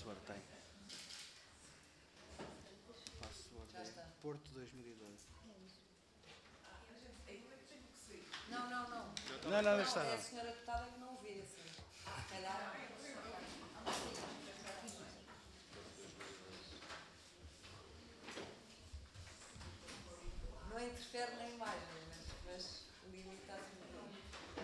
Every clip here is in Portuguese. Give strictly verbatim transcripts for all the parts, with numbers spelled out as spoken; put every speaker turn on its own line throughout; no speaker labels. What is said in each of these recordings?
password tem. Password é Porto dois mil e doze.
Não, não, não.
Não, não, não está.
É a senhora deputada que não vê, assim. Se calhar. Não interfere na imagem, mas, mas limita-se um pouco.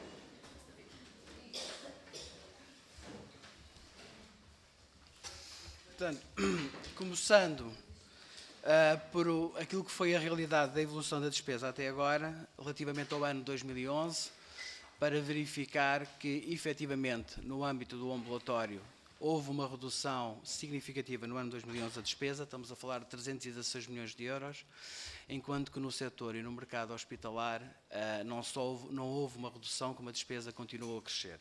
Portanto, começando uh, por o, aquilo que foi a realidade da evolução da despesa até agora, relativamente ao ano dois mil e onze, para verificar que, efetivamente, no âmbito do ambulatório, houve uma redução significativa no ano dois mil e onze da despesa, estamos a falar de trezentos e dezasseis milhões de euros, enquanto que no setor e no mercado hospitalar uh, não, só houve, não houve uma redução, como a despesa continuou a crescer.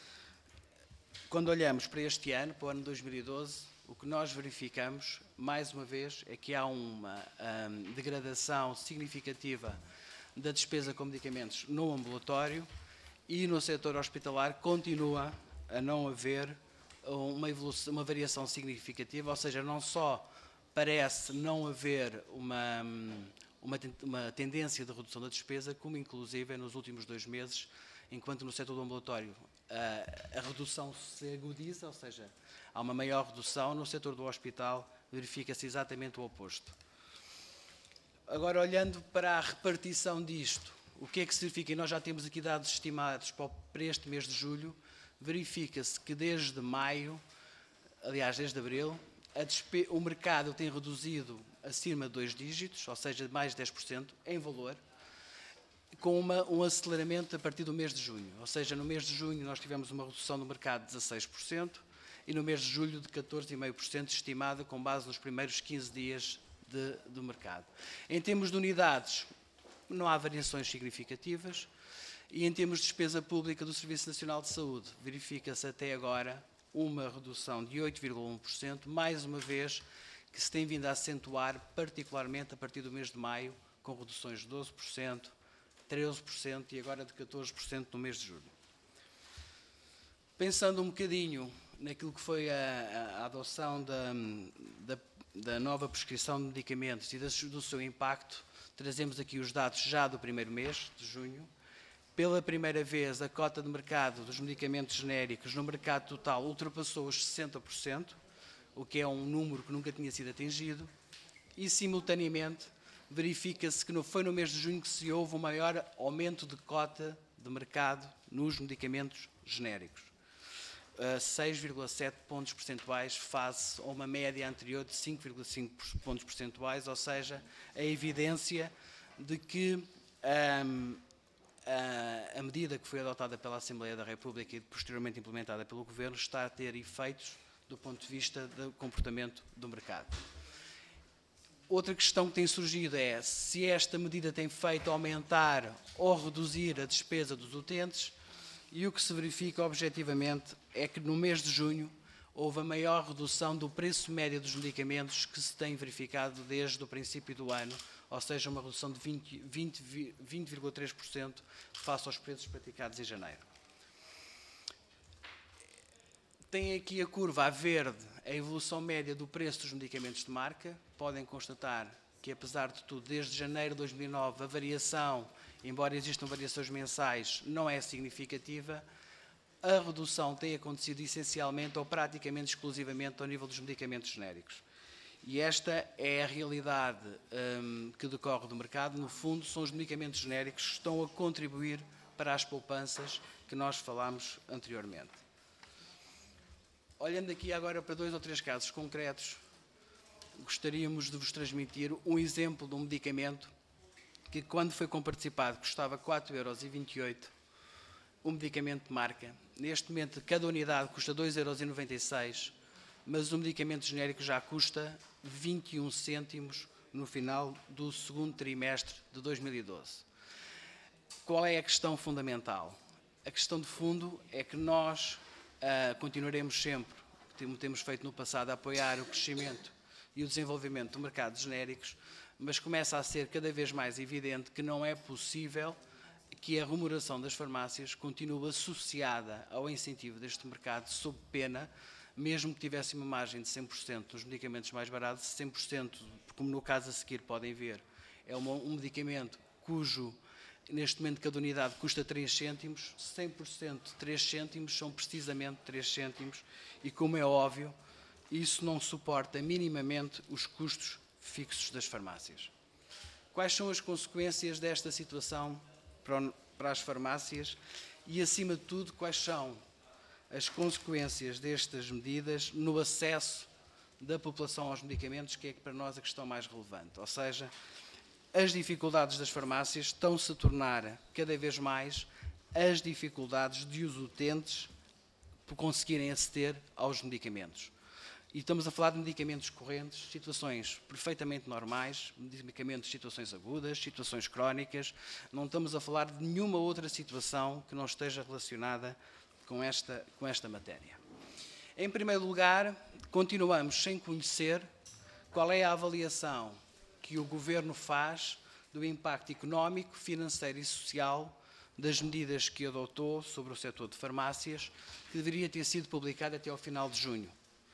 Quando olhamos para este ano, para o ano dois mil e doze, o que nós verificamos, mais uma vez, é que há uma um, degradação significativa da despesa com medicamentos no ambulatório e no setor hospitalar continua a não haver uma, evolução, uma variação significativa, ou seja, não só parece não haver uma, uma, uma tendência de redução da despesa, como inclusive nos últimos dois meses, enquanto no setor do ambulatório a, a redução se agudiza, ou seja, há uma maior redução, no setor do hospital verifica-se exatamente o oposto. Agora, olhando para a repartição disto, o que é que significa? E nós já temos aqui dados estimados para este mês de julho, verifica-se que desde maio, aliás, desde abril, a o mercado tem reduzido acima de dois dígitos, ou seja, de mais de dez por cento em valor, com uma, um aceleramento a partir do mês de junho. Ou seja, no mês de junho nós tivemos uma redução do mercado de dezasseis por cento e no mês de julho de catorze vírgula cinco por cento, estimada com base nos primeiros quinze dias de, do mercado. Em termos de unidades, não há variações significativas e em termos de despesa pública do Serviço Nacional de Saúde, verifica-se até agora uma redução de oito vírgula um por cento, mais uma vez que se tem vindo a acentuar, particularmente a partir do mês de maio, com reduções de doze por cento, treze por cento e agora de catorze por cento no mês de julho. Pensando um bocadinho naquilo que foi a, a adoção da, da, da nova prescrição de medicamentos e do seu impacto, trazemos aqui os dados já do primeiro mês, de junho. Pela primeira vez, a cota de mercado dos medicamentos genéricos no mercado total ultrapassou os sessenta por cento, o que é um número que nunca tinha sido atingido, e, simultaneamente, verifica-se que não foi no mês de junho que se houve o maior aumento de cota de mercado nos medicamentos genéricos. seis vírgula sete pontos percentuais face a uma média anterior de cinco vírgula cinco pontos percentuais, ou seja, a evidência de que um, a, a medida que foi adotada pela Assembleia da República e posteriormente implementada pelo Governo está a ter efeitos do ponto de vista do comportamento do mercado. Outra questão que tem surgido é se esta medida tem feito aumentar ou reduzir a despesa dos utentes, e o que se verifica objetivamente é que no mês de junho houve a maior redução do preço médio dos medicamentos que se tem verificado desde o princípio do ano, ou seja, uma redução de vinte vírgula três por cento face aos preços praticados em janeiro. Tem aqui a curva a verde, a evolução média do preço dos medicamentos de marca. Podem constatar que, apesar de tudo, desde janeiro de dois mil e nove, a variação, embora existam variações mensais, não é significativa. A redução tem acontecido essencialmente ou praticamente exclusivamente ao nível dos medicamentos genéricos. E esta é a realidade hum, que decorre do mercado. No fundo, são os medicamentos genéricos que estão a contribuir para as poupanças que nós falámos anteriormente. Olhando aqui agora para dois ou três casos concretos, gostaríamos de vos transmitir um exemplo de um medicamento que, quando foi comparticipado, custava quatro vírgula vinte e oito euros, um medicamento de marca. Neste momento, cada unidade custa dois vírgula noventa e seis euros, mas o medicamento genérico já custa vinte e um cêntimos no final do segundo trimestre de dois mil e doze. Qual é a questão fundamental? A questão de fundo é que nós uh, continuaremos sempre, como temos feito no passado, a apoiar o crescimento e o desenvolvimento do mercado de genéricos, mas começa a ser cada vez mais evidente que não é possível que a remuneração das farmácias continue associada ao incentivo deste mercado, sob pena mesmo que tivessem uma margem de cem por cento dos medicamentos mais baratos, cem por cento, como no caso a seguir podem ver, é um medicamento cujo, neste momento, cada unidade custa três cêntimos, cem por cento de três cêntimos são precisamente três cêntimos e, como é óbvio, isso não suporta minimamente os custos fixos das farmácias. Quais são as consequências desta situação para as farmácias e, acima de tudo, quais são as consequências destas medidas no acesso da população aos medicamentos, que é para nós a questão mais relevante? Ou seja, as dificuldades das farmácias estão-se a tornar cada vez mais as dificuldades de os utentes por conseguirem aceder aos medicamentos. E estamos a falar de medicamentos correntes, situações perfeitamente normais, medicamentos de situações agudas, situações crónicas. Não estamos a falar de nenhuma outra situação que não esteja relacionada com esta, com esta matéria. Em primeiro lugar, continuamos sem conhecer qual é a avaliação que o Governo faz do impacto económico, financeiro e social das medidas que adotou sobre o setor de farmácias, que deveria ter sido publicada até ao final de junho.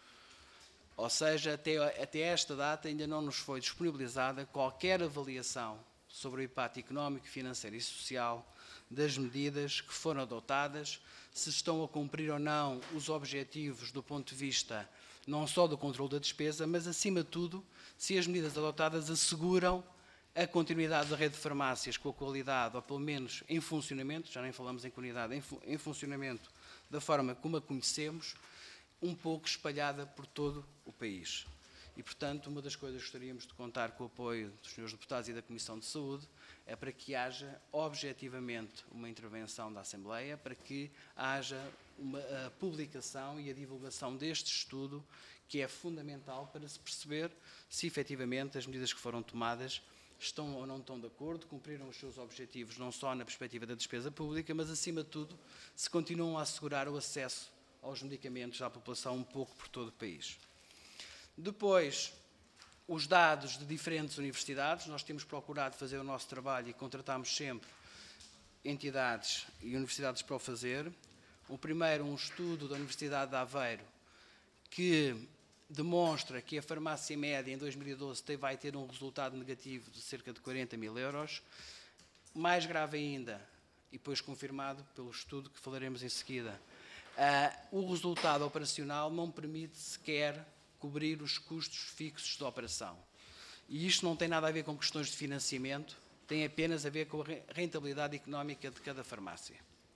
Ou seja, até, até esta data ainda não nos foi disponibilizada qualquer avaliação sobre o impacto económico, financeiro e social das medidas que foram adotadas, se estão a cumprir ou não os objetivos do ponto de vista não só do controle da despesa, mas, acima de tudo, se as medidas adotadas asseguram a continuidade da rede de farmácias com a qualidade, ou pelo menos em funcionamento, já nem falamos em qualidade, em, em funcionamento da forma como a conhecemos, um pouco espalhada por todo o país. E, portanto, uma das coisas que gostaríamos de contar com o apoio dos senhores deputados e da Comissão de Saúde é para que haja, objetivamente, uma intervenção da Assembleia, para que haja uma, a publicação e a divulgação deste estudo, que é fundamental para se perceber se, efetivamente, as medidas que foram tomadas estão ou não estão de acordo, cumpriram os seus objetivos, não só na perspectiva da despesa pública, mas, acima de tudo, se continuam a assegurar o acesso aos medicamentos à população um pouco por todo o país. Depois, os dados de diferentes universidades. Nós temos procurado fazer o nosso trabalho e contratamos sempre entidades e universidades para o fazer. O primeiro, um estudo da Universidade de Aveiro, que demonstra que a farmácia média em dois mil e doze vai ter um resultado negativo de cerca de quarenta mil euros. Mais grave ainda, e depois confirmado pelo estudo que falaremos em seguida, uh, o resultado operacional não permite sequer cobrir os custos fixos da operação. E isto não tem nada a ver com questões de financiamento, tem apenas a ver com a rentabilidade económica de cada farmácia.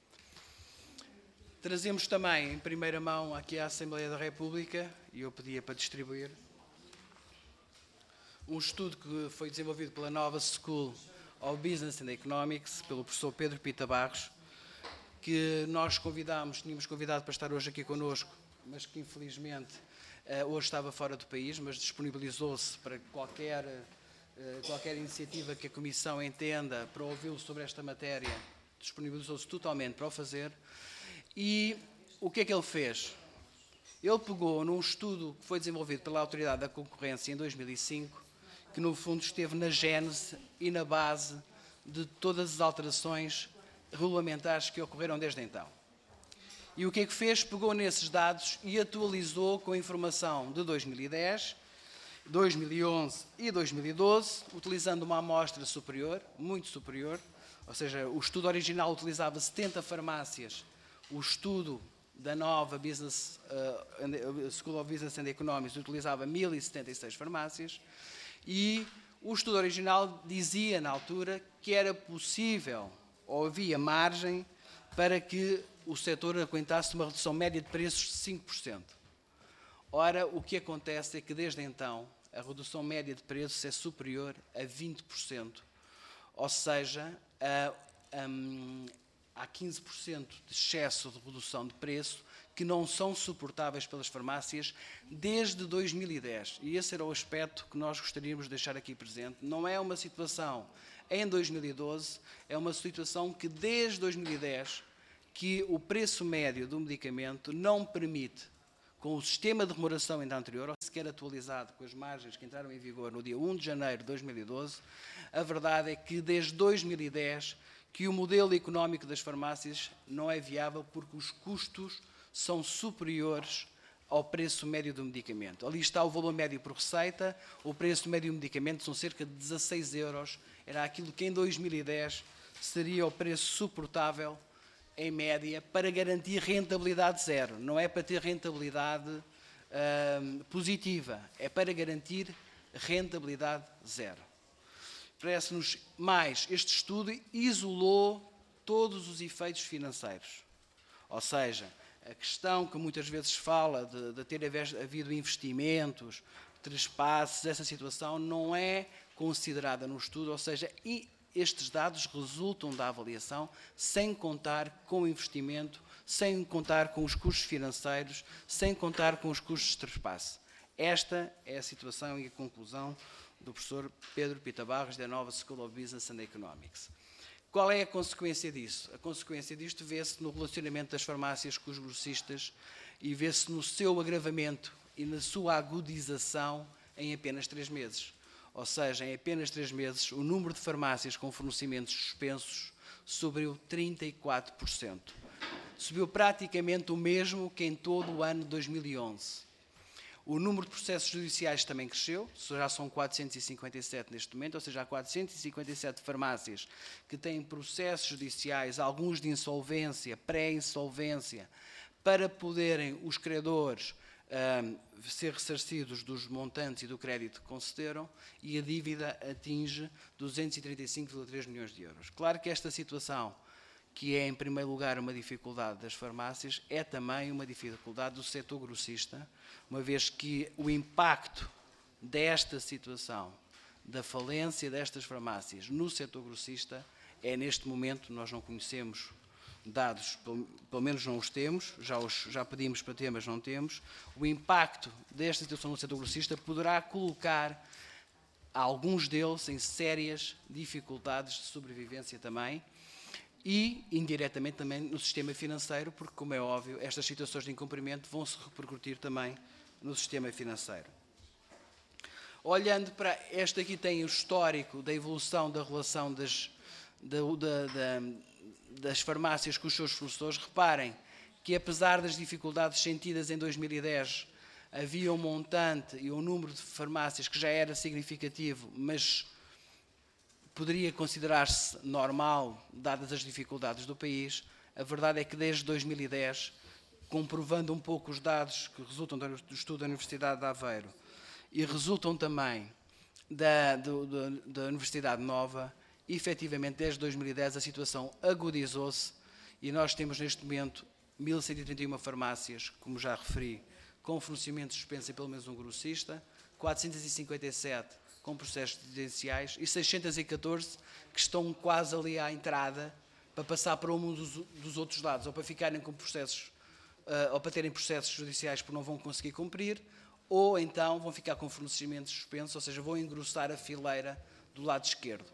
Trazemos também, em primeira mão, aqui à Assembleia da República, e eu pedia para distribuir, um estudo que foi desenvolvido pela Nova School of Business and Economics, pelo professor Pedro Pita Barros, que nós convidámos, tínhamos convidado para estar hoje aqui connosco, mas que infelizmente hoje estava fora do país, mas disponibilizou-se para qualquer, qualquer iniciativa que a Comissão entenda para ouvi-lo sobre esta matéria, disponibilizou-se totalmente para o fazer. E o que é que ele fez? Ele pegou num estudo que foi desenvolvido pela Autoridade da Concorrência em dois mil e cinco, que no fundo esteve na gênese e na base de todas as alterações regulamentares que ocorreram desde então. E o que é que fez? Pegou nesses dados e atualizou com a informação de dois mil e dez, dois mil e onze e dois mil e doze, utilizando uma amostra superior, muito superior, ou seja, o estudo original utilizava setenta farmácias, o estudo da nova Business, uh, School of Business and Economics utilizava mil e setenta e seis farmácias, e o estudo original dizia na altura que era possível, ou havia margem, para que o setor aguentasse uma redução média de preços de cinco por cento. Ora, o que acontece é que desde então a redução média de preços é superior a vinte por cento, ou seja, a, a, há quinze por cento de excesso de redução de preço que não são suportáveis pelas farmácias desde dois mil e dez. E esse era o aspecto que nós gostaríamos de deixar aqui presente. Não é uma situação em dois mil e doze, é uma situação que desde dois mil e dez que o preço médio do medicamento não permite, com o sistema de remuneração ainda anterior, ou sequer atualizado com as margens que entraram em vigor no dia primeiro de janeiro de dois mil e doze, a verdade é que desde dois mil e dez que o modelo económico das farmácias não é viável porque os custos são superiores ao preço médio do medicamento. Ali está o valor médio por receita, o preço médio do medicamento são cerca de dezasseis euros, era aquilo que em dois mil e dez seria o preço suportável, em média, para garantir rentabilidade zero. Não é para ter rentabilidade uh, positiva, é para garantir rentabilidade zero. Parece-nos mais, este estudo isolou todos os efeitos financeiros. Ou seja, a questão que muitas vezes fala de, de ter havido investimentos, trespassos, essa situação não é considerada no estudo, ou seja, e estes dados resultam da avaliação sem contar com o investimento, sem contar com os custos financeiros, sem contar com os custos de trespasse. Esta é a situação e a conclusão do professor Pedro Pita Barros, da Nova School of Business and Economics. Qual é a consequência disso? A consequência disto vê-se no relacionamento das farmácias com os grossistas e vê-se no seu agravamento e na sua agudização em apenas três meses. Ou seja, em apenas três meses, o número de farmácias com fornecimentos suspensos subiu trinta e quatro por cento. Subiu praticamente o mesmo que em todo o ano de dois mil e onze. O número de processos judiciais também cresceu, já são quatrocentos e cinquenta e sete neste momento, ou seja, há quatrocentos e cinquenta e sete farmácias que têm processos judiciais, alguns de insolvência, pré-insolvência, para poderem os credores um, ser ressarcidos dos montantes e do crédito que concederam, e a dívida atinge duzentos e trinta e cinco vírgula três milhões de euros. Claro que esta situação, que é em primeiro lugar uma dificuldade das farmácias, é também uma dificuldade do setor grossista, uma vez que o impacto desta situação, da falência destas farmácias no setor grossista, é neste momento, nós não conhecemos dados, pelo, pelo menos não os temos, já, os, já pedimos para ter, mas não temos, o impacto desta situação no setor grossista poderá colocar alguns deles em sérias dificuldades de sobrevivência também, e, indiretamente, também no sistema financeiro, porque, como é óbvio, estas situações de incumprimento vão se repercutir também no sistema financeiro. Olhando para este aqui, tem o histórico da evolução da relação das, da, da, da, das farmácias com os seus fornecedores. Reparem que, apesar das dificuldades sentidas em dois mil e dez, havia um montante e um número de farmácias que já era significativo, mas poderia considerar-se normal, dadas as dificuldades do país. A verdade é que desde dois mil e dez, comprovando um pouco os dados que resultam do estudo da Universidade de Aveiro e resultam também da, do, do, da Universidade Nova, efetivamente desde dois mil e dez a situação agudizou-se e nós temos neste momento mil cento e trinta e uma farmácias, como já referi, com fornecimento suspenso em pelo menos um grossista, quatrocentos e cinquenta e sete com processos judiciais e seiscentos e catorze que estão quase ali à entrada para passar para um dos, dos outros lados, ou para ficarem com processos, uh, ou para terem processos judiciais porque não vão conseguir cumprir, ou então vão ficar com fornecimentos suspensos, ou seja, vão engrossar a fileira do lado esquerdo.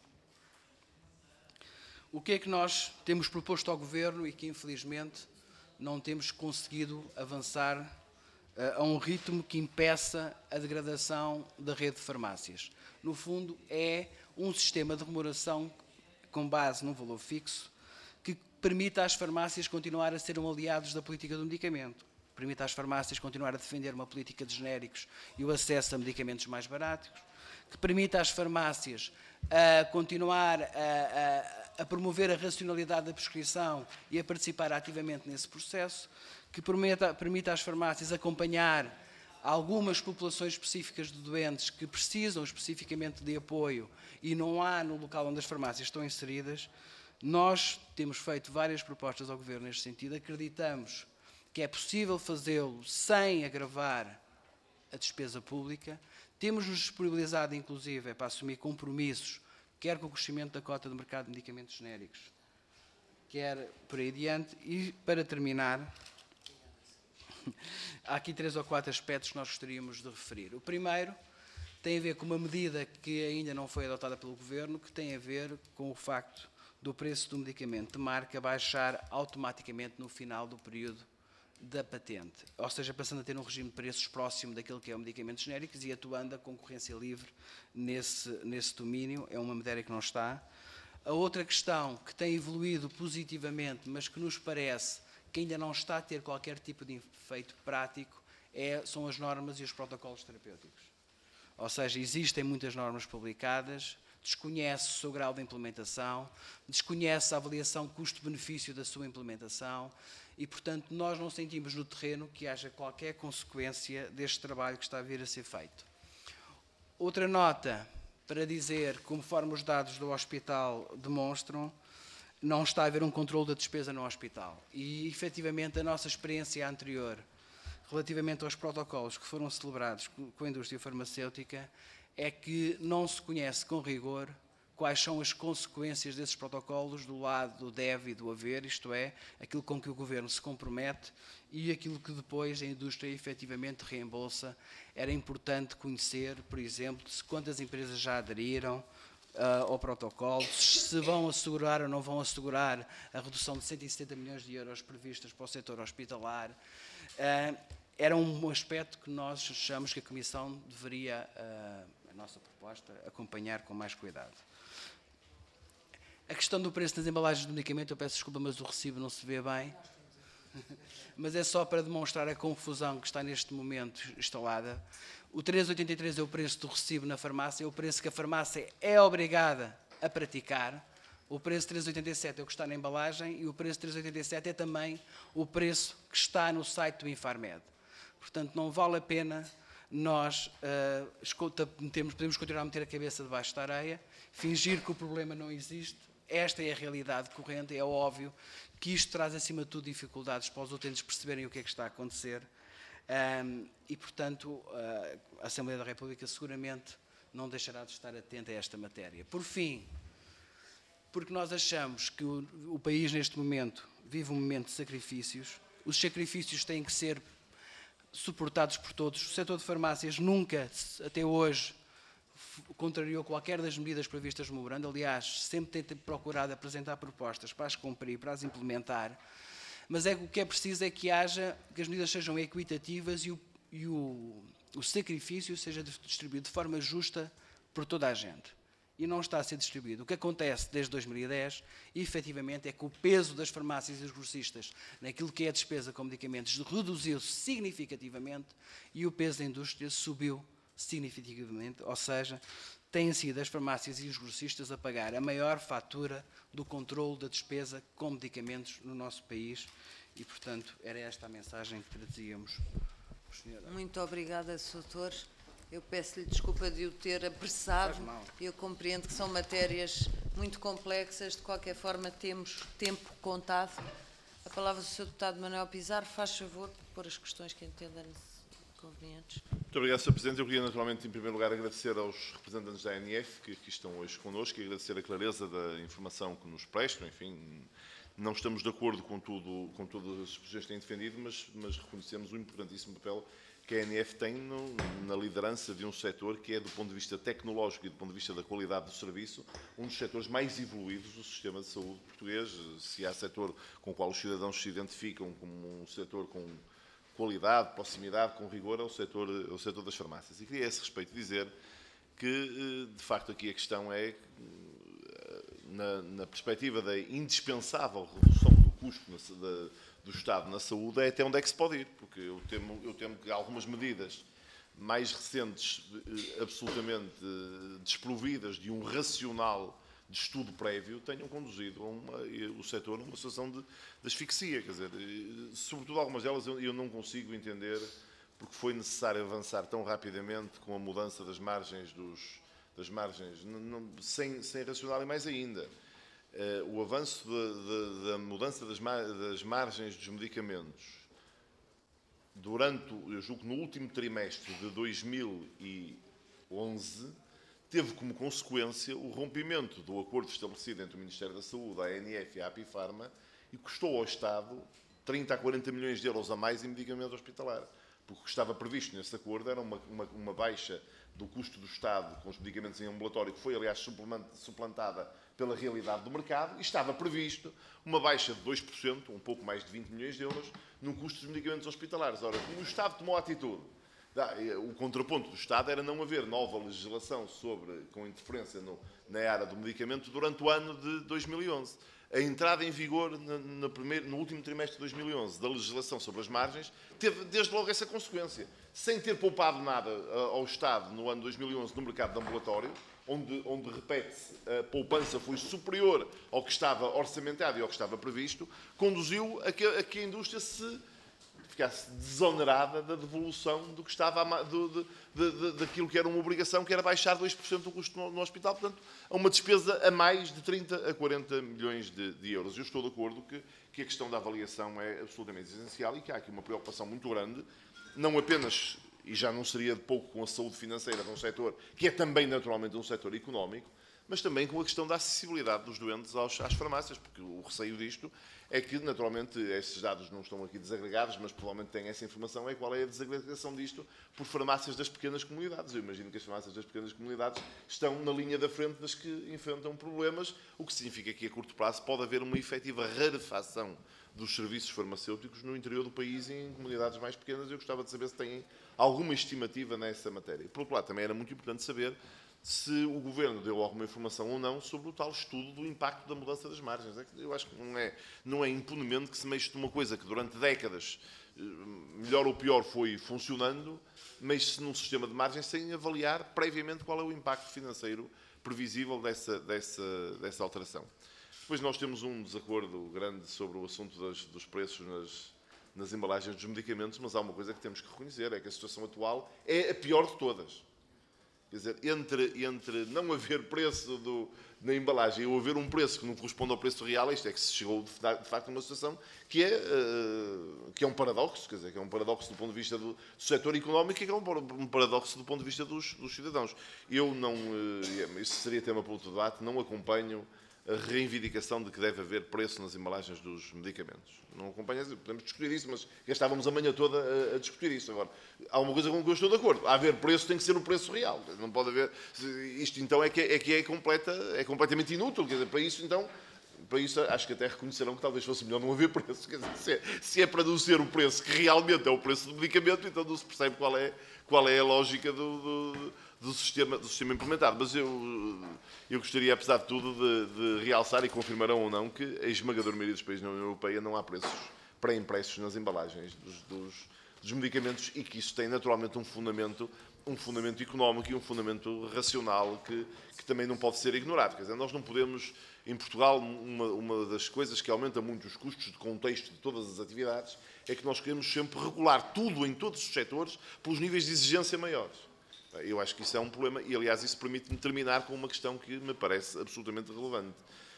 O que é que nós temos proposto ao Governo e que, infelizmente, não temos conseguido avançar a um ritmo que impeça a degradação da rede de farmácias? No fundo, é um sistema de remuneração com base num valor fixo que permita às farmácias continuar a ser um aliados da política do medicamento, permita às farmácias continuar a defender uma política de genéricos e o acesso a medicamentos mais baratos, que permita às farmácias a continuar a, a, a promover a racionalidade da prescrição e a participar ativamente nesse processo, que permita, permita às farmácias acompanhar algumas populações específicas de doentes que precisam especificamente de apoio e não há no local onde as farmácias estão inseridas. Nós temos feito várias propostas ao Governo neste sentido, acreditamos que é possível fazê-lo sem agravar a despesa pública, temos-nos disponibilizado inclusive para assumir compromissos, quer com o crescimento da cota de mercado de medicamentos genéricos, quer por aí adiante. E para terminar, há aqui três ou quatro aspectos que nós gostaríamos de referir. O primeiro tem a ver com uma medida que ainda não foi adotada pelo Governo, que tem a ver com o facto do preço do medicamento de marca baixar automaticamente no final do período da patente, ou seja, passando a ter um regime de preços próximo daquilo que é o medicamento genéricos e atuando a concorrência livre nesse, nesse domínio. É uma matéria que não está. A outra questão que tem evoluído positivamente, mas que nos parece que ainda não está a ter qualquer tipo de efeito prático é, são as normas e os protocolos terapêuticos. Ou seja, existem muitas normas publicadas, desconhece o seu grau de implementação, desconhece a avaliação custo-benefício da sua implementação e, portanto, nós não sentimos no terreno que haja qualquer consequência deste trabalho que está a vir a ser feito. Outra nota para dizer, conforme os dados do hospital demonstram, não está a haver um controle da despesa no hospital. E, efetivamente, a nossa experiência anterior, relativamente aos protocolos que foram celebrados com a indústria farmacêutica, é que não se conhece com rigor quais são as consequências desses protocolos do lado do deve e do haver, isto é, aquilo com que o Governo se compromete e aquilo que depois a indústria efetivamente reembolsa. Era importante conhecer, por exemplo, se quantas empresas já aderiram uh, ao protocolo, se vão assegurar ou não vão assegurar a redução de cento e setenta milhões de euros previstas para o setor hospitalar. Uh, era um aspecto que nós achamos que a Comissão deveria, uh, a nossa proposta, acompanhar com mais cuidado. A questão do preço das embalagens do medicamento, eu peço desculpa, mas o recibo não se vê bem. Mas é só para demonstrar a confusão que está neste momento instalada. O três vírgula oitenta e três é o preço do recibo na farmácia, é o preço que a farmácia é obrigada a praticar. O preço três vírgula oitenta e sete é o que está na embalagem e o preço três vírgula oitenta e sete é também o preço que está no site do Infarmed. Portanto, não vale a pena nós uh, escuta, metemos, podemos continuar a meter a cabeça debaixo da areia, fingir que o problema não existe. Esta é a realidade corrente, é óbvio que isto traz, acima de tudo, dificuldades para os utentes perceberem o que é que está a acontecer um, e, portanto, uh, a Assembleia da República seguramente não deixará de estar atenta a esta matéria. Por fim, porque nós achamos que o, o país, neste momento, vive um momento de sacrifícios, os sacrifícios têm que ser suportados por todos. O setor de farmácias nunca, até hoje, contrariou qualquer das medidas previstas no memorando. Aliás, sempre tem procurado apresentar propostas para as cumprir, para as implementar. Mas é, o que é preciso é que haja, que as medidas sejam equitativas e o, e o, o sacrifício seja distribuído de forma justa por toda a gente. E não está a ser distribuído. O que acontece desde dois mil e dez, efetivamente, é que o peso das farmácias e dos grossistas naquilo que é a despesa com medicamentos reduziu-se significativamente e o peso da indústria subiu significativamente, ou seja, têm sido as farmácias e os grossistas a pagar a maior fatura do controle da despesa com medicamentos no nosso país e, portanto, era esta a mensagem que trazíamos.
Muito obrigada, doutor. Eu peço-lhe desculpa de o ter apressado. Eu compreendo que são matérias muito complexas. De qualquer forma, temos tempo contado. A palavra do senhor deputado Manuel Pizarro. Faz favor de pôr as questões que entenda convenientes.
Muito obrigado, senhor Presidente. Eu queria, naturalmente, em primeiro lugar, agradecer aos representantes da A N F que aqui estão hoje connosco e agradecer a clareza da informação que nos prestam. Enfim, não estamos de acordo com, tudo, com todas as posições que têm defendido, mas, mas reconhecemos o importantíssimo papel que a A N F tem no, na liderança de um setor que é, do ponto de vista tecnológico e do ponto de vista da qualidade do serviço, um dos setores mais evoluídos do sistema de saúde português. Se há setor com o qual os cidadãos se identificam como um setor com qualidade, proximidade, com rigor, é o setor, é o setor das farmácias. E queria, a esse respeito, dizer que, de facto, aqui a questão é, na, na perspectiva da indispensável redução do custo na, da, do Estado na saúde, é até onde é que se pode ir, porque eu temo, eu temo que algumas medidas mais recentes, absolutamente desprovidas de um racional de estudo prévio, tenham conduzido a uma, o setor a uma situação de, de asfixia. Quer dizer, sobretudo algumas delas eu, eu não consigo entender porque foi necessário avançar tão rapidamente com a mudança das margens, dos, das margens não, não, sem, sem racional e mais ainda. Uh, o avanço da, da, da mudança das, mar, das margens dos medicamentos durante, eu julgo, no último trimestre de dois mil e onze, teve como consequência o rompimento do acordo estabelecido entre o Ministério da Saúde, a A N F e a Apifarma e custou ao Estado trinta a quarenta milhões de euros a mais em medicamento hospitalar. Porque o que estava previsto nesse acordo era uma, uma, uma baixa do custo do Estado com os medicamentos em ambulatório, que foi, aliás, suplantada pela realidade do mercado, e estava previsto uma baixa de dois por cento, um pouco mais de vinte milhões de euros, no custo dos medicamentos hospitalares. Ora, como o Estado tomou a atitude, o contraponto do Estado era não haver nova legislação sobre, com interferência no, na área do medicamento durante o ano de dois mil e onze. a entrada em vigor no, no, primeiro, no último trimestre de dois mil e onze da legislação sobre as margens teve desde logo essa consequência. Sem ter poupado nada ao Estado no ano dois mil e onze no mercado de ambulatório, onde, onde repete-se, a poupança foi superior ao que estava orçamentado e ao que estava previsto, conduziu a que a, que a indústria se ficasse desonerada da devolução do que estava a, do, de, de, de, daquilo que era uma obrigação, que era baixar dois por cento do custo no, no hospital, portanto, a uma despesa a mais de trinta a quarenta milhões de, de euros. Eu estou de acordo que, que a questão da avaliação é absolutamente essencial e que há aqui uma preocupação muito grande, não apenas, e já não seria de pouco com a saúde financeira de um setor, que é também naturalmente um setor económico, mas também com a questão da acessibilidade dos doentes aos, às farmácias, porque o receio disto é que, naturalmente, esses dados não estão aqui desagregados, mas provavelmente têm essa informação, é qual é a desagregação disto por farmácias das pequenas comunidades. Eu imagino que as farmácias das pequenas comunidades estão na linha da frente das que enfrentam problemas, o que significa que, a curto prazo, pode haver uma efetiva rarefação dos serviços farmacêuticos no interior do país e em comunidades mais pequenas. Eu gostava de saber se têm alguma estimativa nessa matéria. Por outro lado, também era muito importante saber se o Governo deu alguma informação ou não sobre o tal estudo do impacto da mudança das margens. Eu acho que não é, não é impunemente que se mexe de uma coisa que durante décadas, melhor ou pior, foi funcionando, mexe-se num sistema de margens sem avaliar previamente qual é o impacto financeiro previsível dessa, dessa, dessa alteração. Depois nós temos um desacordo grande sobre o assunto das, dos preços nas, nas embalagens dos medicamentos, mas há uma coisa que temos que reconhecer, é que a situação atual é a pior de todas. Quer dizer, entre, entre não haver preço do, na embalagem ou haver um preço que não corresponde ao preço real, isto é que se chegou de facto a uma situação que é, uh, que é um paradoxo, quer dizer, que é um paradoxo do ponto de vista do, do setor económico e que é um paradoxo do ponto de vista dos, dos cidadãos. Eu não, uh, isso seria tema para outro debate, não acompanho a reivindicação de que deve haver preço nas embalagens dos medicamentos. Não acompanho, podemos discutir isso, mas gastávamos a manhã toda a, a discutir isso. Agora, há uma coisa com que eu estou de acordo. A haver preço tem que ser o preço real. Não pode haver... Isto, então, é que é, que é, completa, é completamente inútil. Quer dizer, para isso, então... Para isso, acho que até reconhecerão que talvez fosse melhor não haver preço. Quer dizer, se, é, se é para não ser o preço que realmente é o preço do medicamento, então não se percebe qual é, qual é a lógica do, do, do, sistema, do sistema implementado. Mas eu, eu gostaria, apesar de tudo, de, de realçar, e confirmarão ou não, que a esmagadora maioria dos países da União Europeia não há preços pré-impressos nas embalagens dos, dos, dos medicamentos e que isso tem naturalmente um fundamento, um fundamento económico e um fundamento racional que, que também não pode ser ignorado. Quer dizer, nós não podemos... Em Portugal, uma, uma das coisas que aumenta muito os custos de contexto de todas as atividades é que nós queremos sempre regular tudo em todos os setores pelos níveis de exigência maiores. Eu acho que isso é um problema e, aliás, isso permite-me terminar com uma questão que me parece absolutamente relevante.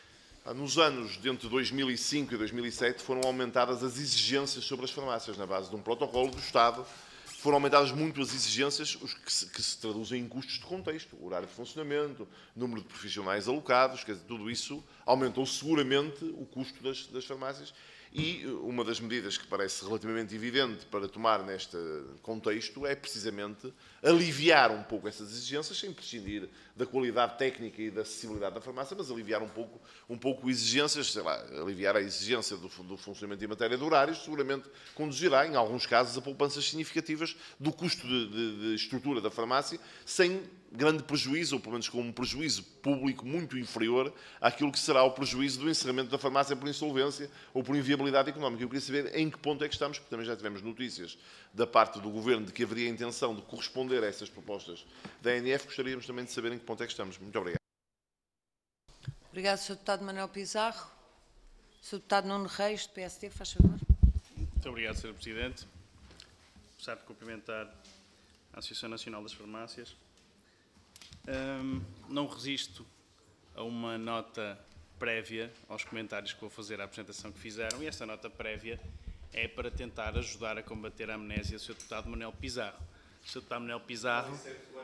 Nos anos de entre dois mil e cinco e dois mil e sete foram aumentadas as exigências sobre as farmácias na base de um protocolo do Estado. Foram aumentadas muito as exigências, os que, se, que se traduzem em custos de contexto, horário de funcionamento, número de profissionais alocados, quer dizer, tudo isso aumentou seguramente o custo das, das farmácias. E uma das medidas que parece relativamente evidente para tomar neste contexto é precisamente aliviar um pouco essas exigências, sem prescindir da qualidade técnica e da acessibilidade da farmácia, mas aliviar um pouco, um pouco exigências, sei lá, aliviar a exigência do, do funcionamento em matéria de horários, seguramente conduzirá, em alguns casos, a poupanças significativas do custo de, de, de estrutura da farmácia, sem grande prejuízo, ou pelo menos com um prejuízo público muito inferior àquilo que será o prejuízo do encerramento da farmácia por insolvência ou por inviabilidade económica. Eu queria saber em que ponto é que estamos, porque também já tivemos notícias da parte do Governo de que haveria a intenção de corresponder a essas propostas da A N F. Gostaríamos também de saber em que ponto é que estamos. Muito obrigado.
Obrigado, senhor Deputado Manuel Pizarro. senhor Deputado Nuno Reis, do P S D, faz favor.
Muito obrigado, senhor Presidente. Apesar de cumprimentar a Associação Nacional das Farmácias, hum, não resisto a uma nota prévia aos comentários que vou fazer à apresentação que fizeram, e esta nota prévia é para tentar ajudar a combater a amnésia do senhor Deputado Manuel Pizarro. O senhor Deputado Manuel Pizarro,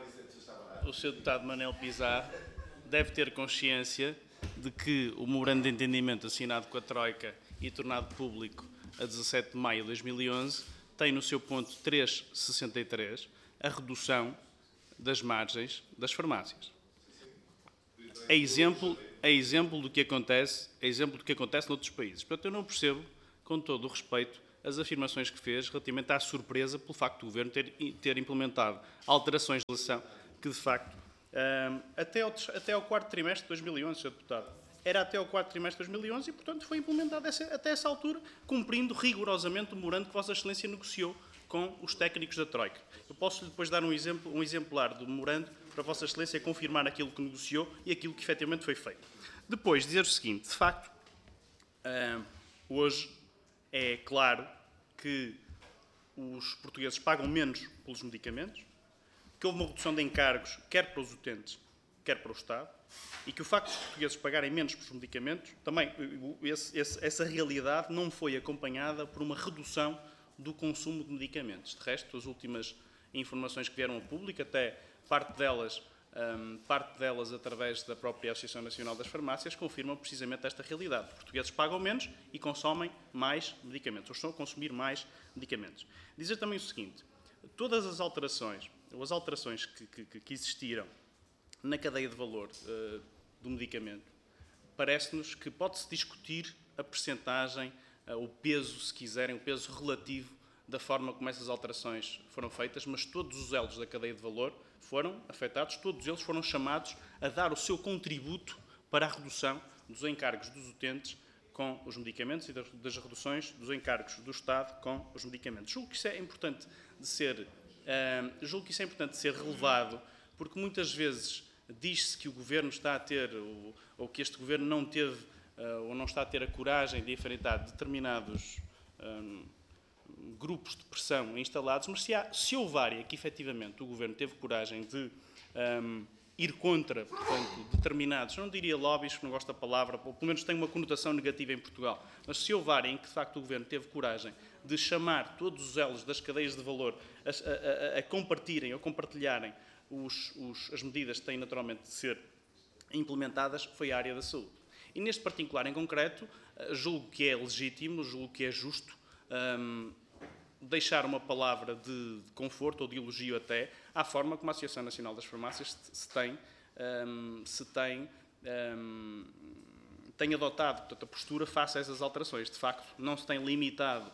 o senhor Deputado Manuel Pizarro deve ter consciência de que o memorando de entendimento assinado com a Troika e tornado público a dezassete de maio de dois mil e onze tem no seu ponto trezentos e sessenta e três a redução das margens das farmácias. É exemplo, é exemplo do que acontece, é exemplo do que acontece noutros países. Portanto, eu não percebo, com todo o respeito, as afirmações que fez relativamente à surpresa pelo facto do Governo ter, ter implementado alterações de legislação que, de facto, um, até, ao, até ao quarto trimestre de dois mil e onze, senhor Deputado, era até ao quarto trimestre de dois mil e onze e, portanto, foi implementado essa, até essa altura, cumprindo rigorosamente o memorando que Vossa Excelência negociou com os técnicos da Troika. Eu posso depois dar um, exemplo, um exemplar do memorando para Vossa Excelência confirmar aquilo que negociou e aquilo que efetivamente foi feito. Depois, dizer o seguinte, de facto, uh, hoje é claro que os portugueses pagam menos pelos medicamentos, que houve uma redução de encargos, quer para os utentes, quer para o Estado, e que o facto de os portugueses pagarem menos pelos medicamentos, também esse, esse, essa realidade não foi acompanhada por uma redução do consumo de medicamentos. De resto, as últimas informações que vieram ao público, até parte delas, um, parte delas através da própria Associação Nacional das Farmácias, confirmam precisamente esta realidade. Os portugueses pagam menos e consomem mais medicamentos, ou estão a consumir mais medicamentos. Dizer também o seguinte, todas as alterações, ou as alterações que, que, que existiram na cadeia de valor uh, do medicamento, parece-nos que pode-se discutir a percentagem, uh, o peso, se quiserem, o peso relativo da forma como essas alterações foram feitas, mas todos os elos da cadeia de valor foram afetados, todos eles foram chamados a dar o seu contributo para a redução dos encargos dos utentes com os medicamentos e das, das reduções dos encargos do Estado com os medicamentos. Julgo que isso é importante de ser, uh, julgo que isso é importante de ser relevado, porque muitas vezes diz-se que o Governo está a ter, ou, ou que este Governo não teve, uh, ou não está a ter a coragem de enfrentar determinados um, grupos de pressão instalados, mas se, há, se houver e que efetivamente o Governo teve coragem de um, ir contra, portanto, determinados, não diria lobbies, que não gosto da palavra, ou pelo menos tem uma conotação negativa em Portugal, mas se houver em que de facto o Governo teve coragem de chamar todos os elos das cadeias de valor a, a, a, a compartilharem ou compartilharem Os, os, as medidas que têm naturalmente de ser implementadas, foi a área da saúde. E neste particular em concreto, julgo que é legítimo, julgo que é justo um, deixar uma palavra de, de conforto ou de elogio até à forma como a Associação Nacional das Farmácias se tem, um, se tem, um, tem adotado, portanto, a postura face a essas alterações. De facto, não se tem limitado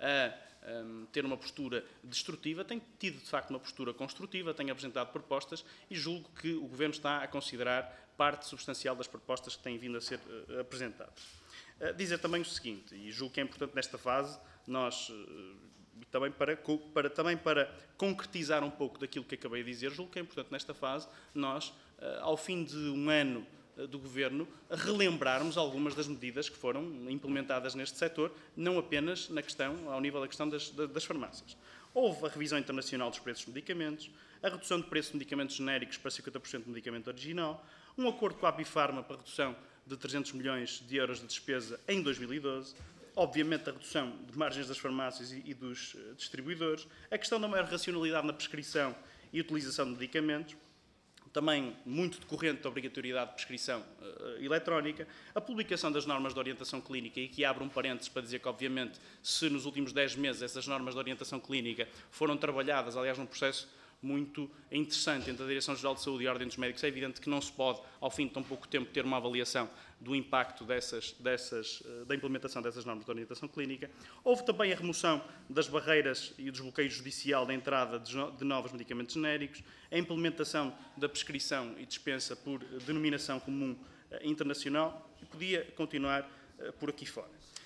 a Um, ter uma postura destrutiva, tem tido de facto uma postura construtiva, tem apresentado propostas e julgo que o Governo está a considerar parte substancial das propostas que têm vindo a ser uh, apresentadas. Uh, dizer também o seguinte, e julgo que é importante nesta fase, nós, uh, também, para, para, também para concretizar um pouco daquilo que acabei de dizer, julgo que é importante nesta fase, nós, uh, ao fim de um ano do Governo, relembrarmos algumas das medidas que foram implementadas neste setor, não apenas na questão, ao nível da questão das, das farmácias. Houve a revisão internacional dos preços de medicamentos, a redução de preços de medicamentos genéricos para cinquenta por cento do medicamento original, um acordo com a Abifarma para a redução de trezentos milhões de euros de despesa em dois mil e doze, obviamente a redução de margens das farmácias e, e dos distribuidores, a questão da maior racionalidade na prescrição e utilização de medicamentos, também muito decorrente da obrigatoriedade de prescrição uh, eletrónica, a publicação das normas de orientação clínica, e aqui abro um parênteses para dizer que, obviamente, se nos últimos dez meses essas normas de orientação clínica foram trabalhadas, aliás, num processo muito interessante entre a Direção-Geral de Saúde e a Ordem dos Médicos, é evidente que não se pode, ao fim de tão pouco tempo, ter uma avaliação do impacto dessas, dessas, da implementação dessas normas de orientação clínica. Houve também a remoção das barreiras e o desbloqueio judicial da entrada de novos medicamentos genéricos, a implementação da prescrição e dispensa por denominação comum internacional, e podia continuar por aqui fora.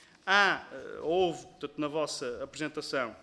Há, houve, portanto, na vossa apresentação,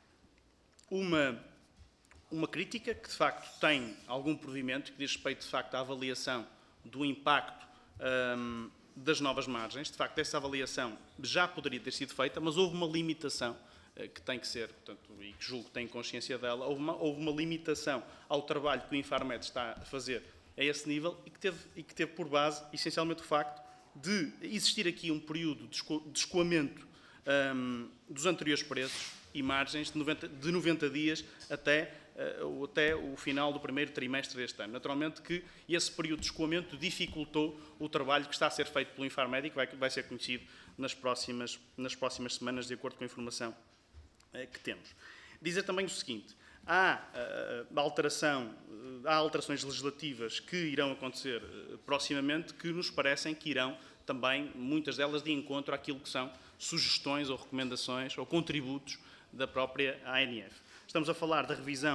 uma uma crítica que, de facto, tem algum provimento, que diz respeito, de facto, à avaliação do impacto um, das novas margens. De facto, essa avaliação já poderia ter sido feita, mas houve uma limitação uh, que tem que ser, portanto, e que julgo que tem consciência dela, houve uma, houve uma limitação ao trabalho que o Infarmed está a fazer a esse nível e que teve, e que teve por base, essencialmente, o facto de existir aqui um período de, esco, de escoamento um, dos anteriores preços e margens de noventa, de noventa dias até Uh, até o final do primeiro trimestre deste ano. Naturalmente que esse período de escoamento dificultou o trabalho que está a ser feito pelo Infarmed e que vai, vai ser conhecido nas próximas, nas próximas semanas, de acordo com a informação uh, que temos. Dizer também o seguinte, há, uh, alteração, uh, há alterações legislativas que irão acontecer uh, proximamente que nos parecem que irão também, muitas delas, de encontro àquilo que são sugestões ou recomendações ou contributos da própria A N F. Estamos a falar da revisão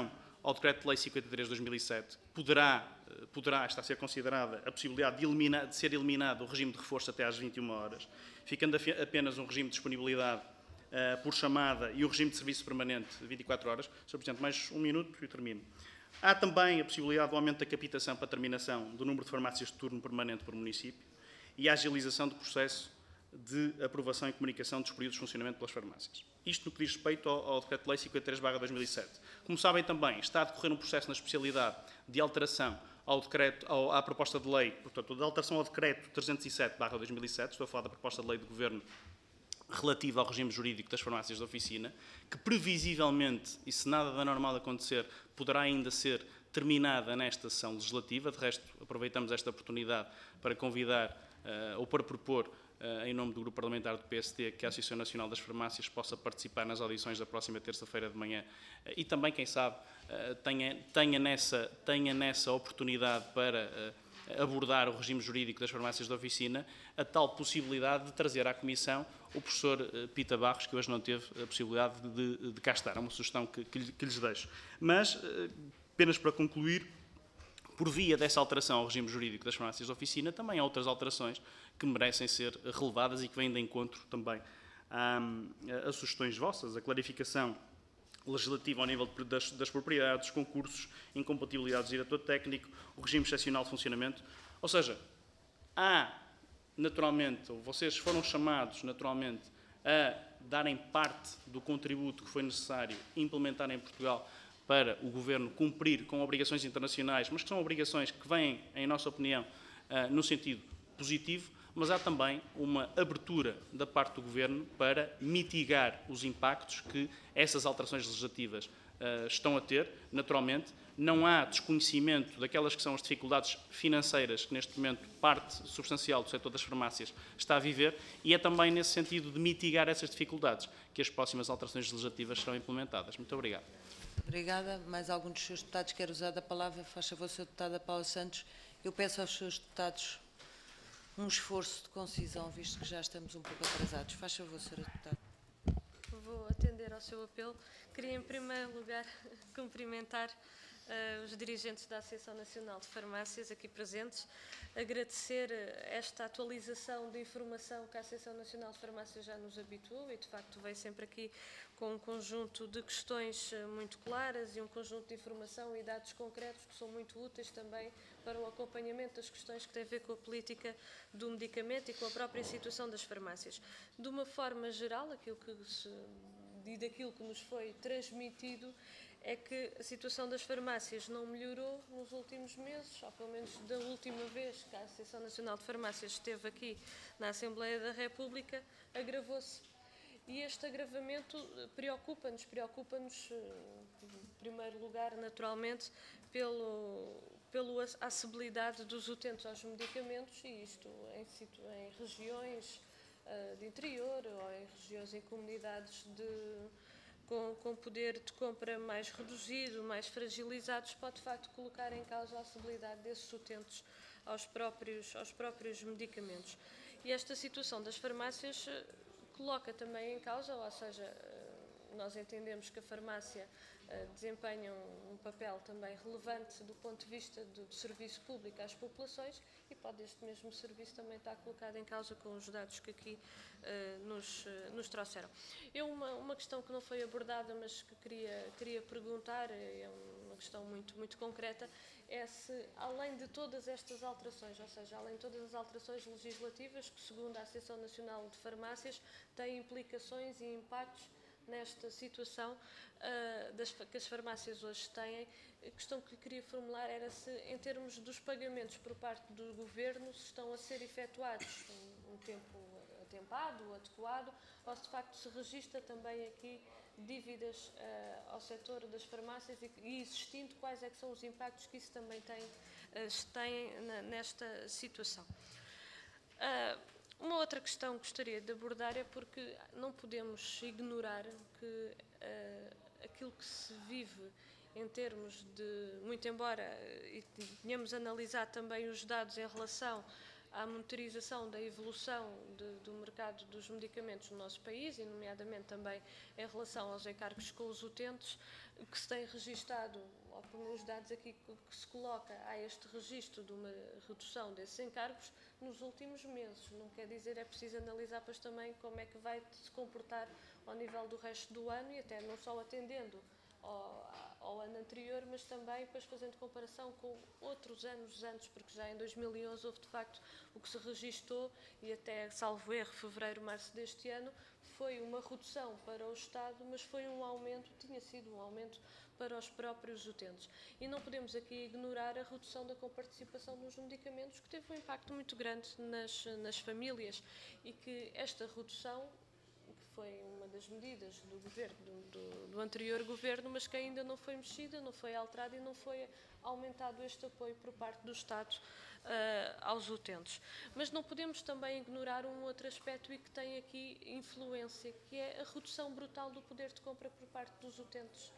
ao Decreto-Lei cinquenta e três de dois mil e sete, poderá, poderá estar a ser considerada a possibilidade de, eliminar, de ser eliminado o regime de reforço até às vinte e uma horas, ficando apenas um regime de disponibilidade uh, por chamada e o regime de serviço permanente de vinte e quatro horas. senhor Presidente, mais um minuto e termino. Há também a possibilidade do aumento da capitação para terminação do número de farmácias de turno permanente por município e a agilização do processo de aprovação e comunicação dos períodos de funcionamento pelas farmácias. Isto no que diz respeito ao, ao Decreto-Lei cinquenta e três barra dois mil e sete. Como sabem também, está a decorrer um processo na especialidade de alteração ao decreto, ao, à proposta de lei, portanto, de alteração ao Decreto trezentos e sete barra dois mil e sete, estou a falar da proposta de lei do Governo relativa ao regime jurídico das farmácias de oficina, que previsivelmente, e se nada de anormal acontecer, poderá ainda ser terminada nesta sessão legislativa. De resto, aproveitamos esta oportunidade para convidar uh, ou para propor, Uh, em nome do Grupo Parlamentar do P S D, que a Associação Nacional das Farmácias possa participar nas audições da próxima terça-feira de manhã uh, e também, quem sabe, uh, tenha, tenha, nessa, tenha nessa oportunidade para uh, abordar o regime jurídico das farmácias de oficina, a tal possibilidade de trazer à Comissão o professor uh, Pita Barros, que hoje não teve a possibilidade de, de, de cá estar. É uma sugestão que, que, que lhes deixo. Mas, uh, apenas para concluir, por via dessa alteração ao regime jurídico das farmácias de oficina, também há outras alterações que merecem ser relevadas e que vêm de encontro também a, a sugestões vossas, a clarificação legislativa ao nível das, das propriedades, concursos, incompatibilidades de diretor técnico, o regime excepcional de funcionamento. Ou seja, há, naturalmente, ou vocês foram chamados, naturalmente, a darem parte do contributo que foi necessário implementar em Portugal para o Governo cumprir com obrigações internacionais, mas que são obrigações que vêm, em nossa opinião, no sentido positivo, mas há também uma abertura da parte do Governo para mitigar os impactos que essas alterações legislativas uh, estão a ter. Naturalmente, não há desconhecimento daquelas que são as dificuldades financeiras que neste momento parte substancial do setor das farmácias está a viver, e é também nesse sentido de mitigar essas dificuldades que as próximas alterações legislativas serão implementadas. Muito obrigado.
Obrigada. Mais algum dos seus deputados quer usar da palavra? Faz favor, senhor deputada Paula Santos. Eu peço aos seus deputados um esforço de concisão, visto que já estamos um pouco atrasados. Faz favor, senhora deputada.
Vou atender ao seu apelo. Queria, em primeiro lugar, cumprimentar uh, os dirigentes da Associação Nacional de Farmácias aqui presentes, agradecer esta atualização de informação que a Associação Nacional de Farmácias já nos habituou e, de facto, veio sempre aqui com um conjunto de questões muito claras e um conjunto de informação e dados concretos que são muito úteis também para o acompanhamento das questões que têm a ver com a política do medicamento e com a própria situação das farmácias. De uma forma geral, aquilo que se, e daquilo que nos foi transmitido é que a situação das farmácias não melhorou nos últimos meses, ou pelo menos da última vez que a Associação Nacional de Farmácias esteve aqui na Assembleia da República, agravou-se. E este agravamento preocupa-nos, preocupa-nos, em primeiro lugar, naturalmente, pelo, pela acessibilidade dos utentes aos medicamentos, e isto em, em regiões uh, de interior ou em regiões em comunidades de, com, com poder de compra mais reduzido, mais fragilizados, pode de facto colocar em causa a acessibilidade desses utentes aos próprios, aos próprios medicamentos. E esta situação das farmácias coloca também em causa, ou seja, nós entendemos que a farmácia desempenha um papel também relevante do ponto de vista do, do serviço público às populações, e pode este mesmo serviço também estar colocado em causa com os dados que aqui uh, nos, uh, nos trouxeram. Eu, uma, uma questão que não foi abordada, mas que queria, queria perguntar, é uma questão muito, muito concreta, é se, além de todas estas alterações, ou seja, além de todas as alterações legislativas que, segundo a Associação Nacional de Farmácias, têm implicações e impactos nesta situação uh, das, que as farmácias hoje têm, a questão que queria formular era se, em termos dos pagamentos por parte do Governo, se estão a ser efetuados um, um tempo atempado, adequado, ou se de facto se registra também aqui dívidas uh, ao setor das farmácias e, e existindo, quais é que são os impactos que isso também tem, uh, tem na, nesta situação. Uh, Uma outra questão que gostaria de abordar é porque não podemos ignorar que uh, aquilo que se vive em termos de, muito embora e tenhamos analisado também os dados em relação à monitorização da evolução de, do mercado dos medicamentos no nosso país, e nomeadamente também em relação aos encargos com os utentes, que se tem registado, ou pelos dados aqui que se coloca, há este registro de uma redução desses encargos nos últimos meses. Não quer dizer, é preciso analisar depois também como é que vai se comportar ao nível do resto do ano, e até não só atendendo ao, ao ano anterior, mas também depois fazendo comparação com outros anos antes, porque já em dois mil e onze houve de facto o que se registou, e até, salvo erro, fevereiro, março deste ano, foi uma redução para o Estado, mas foi um aumento, tinha sido um aumento para os próprios utentes. E não podemos aqui ignorar a redução da comparticipação nos medicamentos, que teve um impacto muito grande nas, nas famílias, e que esta redução, que foi uma das medidas do governo, do, do anterior governo, mas que ainda não foi mexida, não foi alterada e não foi aumentado este apoio por parte do Estado uh, aos utentes. Mas não podemos também ignorar um outro aspecto e que tem aqui influência, que é a redução brutal do poder de compra por parte dos utentes.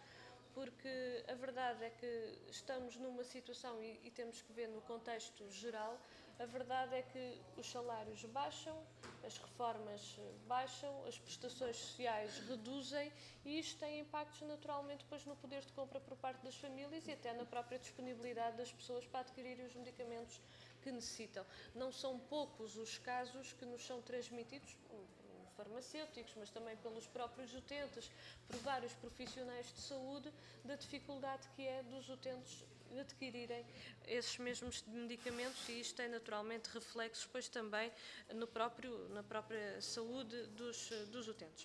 Porque a verdade é que estamos numa situação, e, e temos que ver no contexto geral, a verdade é que os salários baixam, as reformas baixam, as prestações sociais reduzem, e isto tem impactos naturalmente depois no poder de compra por parte das famílias e até na própria disponibilidade das pessoas para adquirirem os medicamentos que necessitam. Não são poucos os casos que nos são transmitidos, farmacêuticos, mas também pelos próprios utentes, por vários profissionais de saúde, da dificuldade que é dos utentes adquirirem esses mesmos medicamentos, e isto tem naturalmente reflexos depois também no próprio, na própria saúde dos, dos utentes.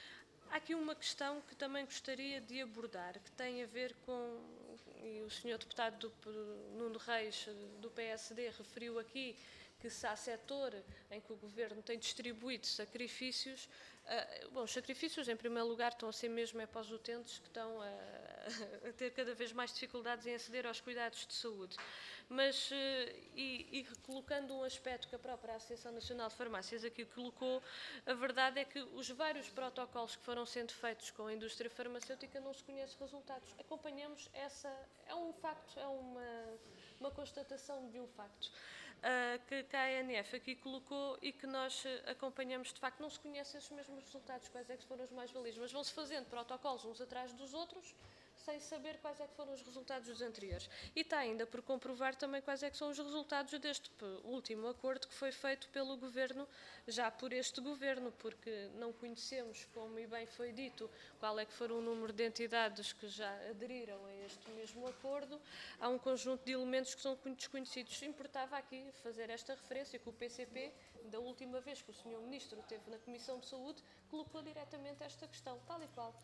Há aqui uma questão que também gostaria de abordar, que tem a ver com, e o senhor deputado do, Nuno Reis, do P S D, referiu aqui que se há setor em que o Governo tem distribuído sacrifícios, uh, bom, os sacrifícios em primeiro lugar estão a ser mesmo é para os utentes que estão a, a ter cada vez mais dificuldades em aceder aos cuidados de saúde. Mas, uh, e, e colocando um aspecto que a própria Associação Nacional de Farmácias aqui colocou, a verdade é que os vários protocolos que foram sendo feitos com a indústria farmacêutica não se conhecem resultados. Acompanhamos essa, é um facto, é uma, uma constatação de um facto. Uh, que, que a A N F aqui colocou e que nós uh, acompanhamos, de facto, não se conhecem esses mesmos resultados, quais é que foram os mais valios, mas vão-se fazendo protocolos uns atrás dos outros, sem saber quais é que foram os resultados dos anteriores. E está ainda por comprovar também quais é que são os resultados deste último acordo que foi feito pelo Governo, já por este Governo, porque não conhecemos, como e bem foi dito, qual é que foram o número de entidades que já aderiram a este mesmo acordo. Há um conjunto de elementos que são desconhecidos. Importava aqui fazer esta referência que o P C P, da última vez que o senhor Ministro esteve na Comissão de Saúde, colocou diretamente esta questão, tal e qual,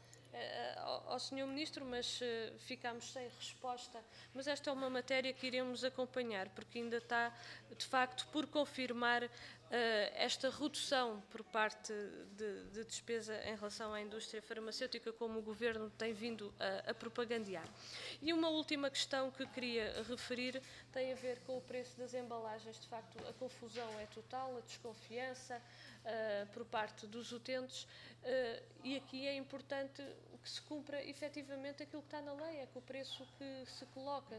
ao, ao senhor Ministro, mas uh, ficámos sem resposta. Mas esta é uma matéria que iremos acompanhar, porque ainda está, de facto, por confirmar uh, esta redução por parte de, de despesa em relação à indústria farmacêutica, como o Governo tem vindo a, a propagandear. E uma última questão que queria referir tem a ver com o preço das embalagens. De facto, a confusão é total, a desconfiança uh, por parte dos utentes, uh, e aqui é importante que se cumpra efetivamente aquilo que está na lei, é que o preço que se coloca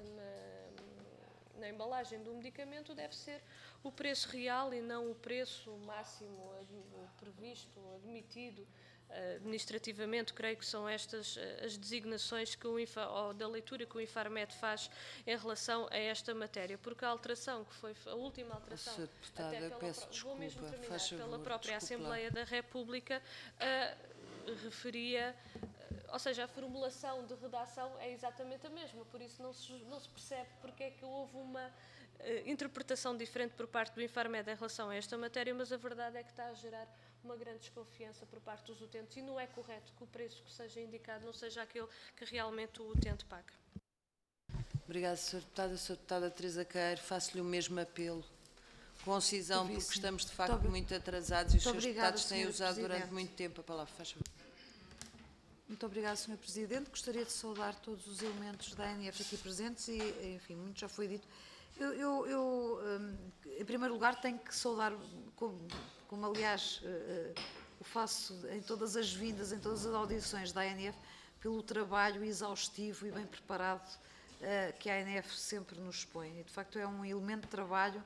na, na embalagem do medicamento deve ser o preço real e não o preço máximo previsto, admitido administrativamente. Creio que são estas as designações que o Infa, ou da leitura que o Infarmed faz em relação a esta matéria, porque a alteração que foi, a última alteração,
Deputada,
até pela,
peço
vou
desculpa,
mesmo terminar,
faz favor,
pela própria
desculpe lá.
Assembleia da República, uh, referia, ou seja, a formulação de redação é exatamente a mesma, por isso não se, não se percebe porque é que houve uma uh, interpretação diferente por parte do Infarmed em relação a esta matéria, mas a verdade é que está a gerar uma grande desconfiança por parte dos utentes, e não é correto que o preço que seja indicado não seja aquele que realmente o utente paga.
Obrigada, senhora Deputada. senhora Deputada Teresa Queiro, faço-lhe o mesmo apelo. Concisão, porque estamos de facto muito, muito atrasados e os seus deputados têm usado durante muito tempo a palavra. Faz favor.
Muito obrigada, senhor Presidente. Gostaria de saudar todos os elementos da A N F aqui presentes e, enfim, muito já foi dito. Eu, eu, eu em primeiro lugar, tenho que saudar, como, como aliás o faço em todas as vindas, em todas as audições da A N F, pelo trabalho exaustivo e bem preparado que a A N F sempre nos expõe. E, de facto, é um elemento de trabalho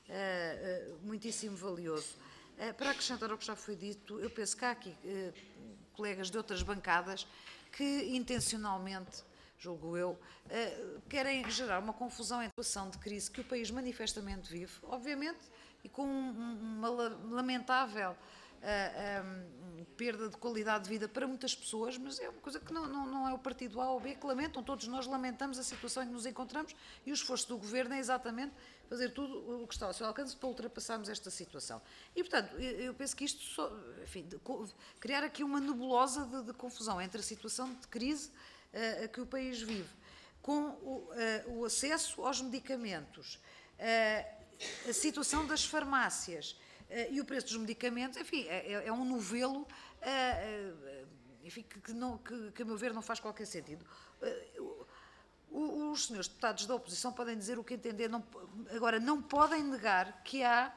uh, uh, muitíssimo valioso. Uh, para acrescentar ao que já foi dito, eu penso que há aqui uh, colegas de outras bancadas que intencionalmente, julgo eu, uh, querem gerar uma confusão em situação de crise que o país manifestamente vive, obviamente, e com uma lamentável uh, um, perda de qualidade de vida para muitas pessoas, mas é uma coisa que não, não, não é o partido A ou B que lamentam, todos nós lamentamos a situação em que nos encontramos e o esforço do Governo é exatamente fazer tudo o que está ao seu alcance para ultrapassarmos esta situação. E, portanto, eu penso que isto, só, enfim, de, criar aqui uma nebulosa de, de confusão entre a situação de crise uh, que o país vive, com o, uh, o acesso aos medicamentos, uh, a situação das farmácias uh, e o preço dos medicamentos, enfim, é, é um novelo uh, uh, enfim, que, que, não, que, que, a meu ver, não faz qualquer sentido. Uh, Os senhores deputados da oposição podem dizer o que entender, não, agora não podem negar que há,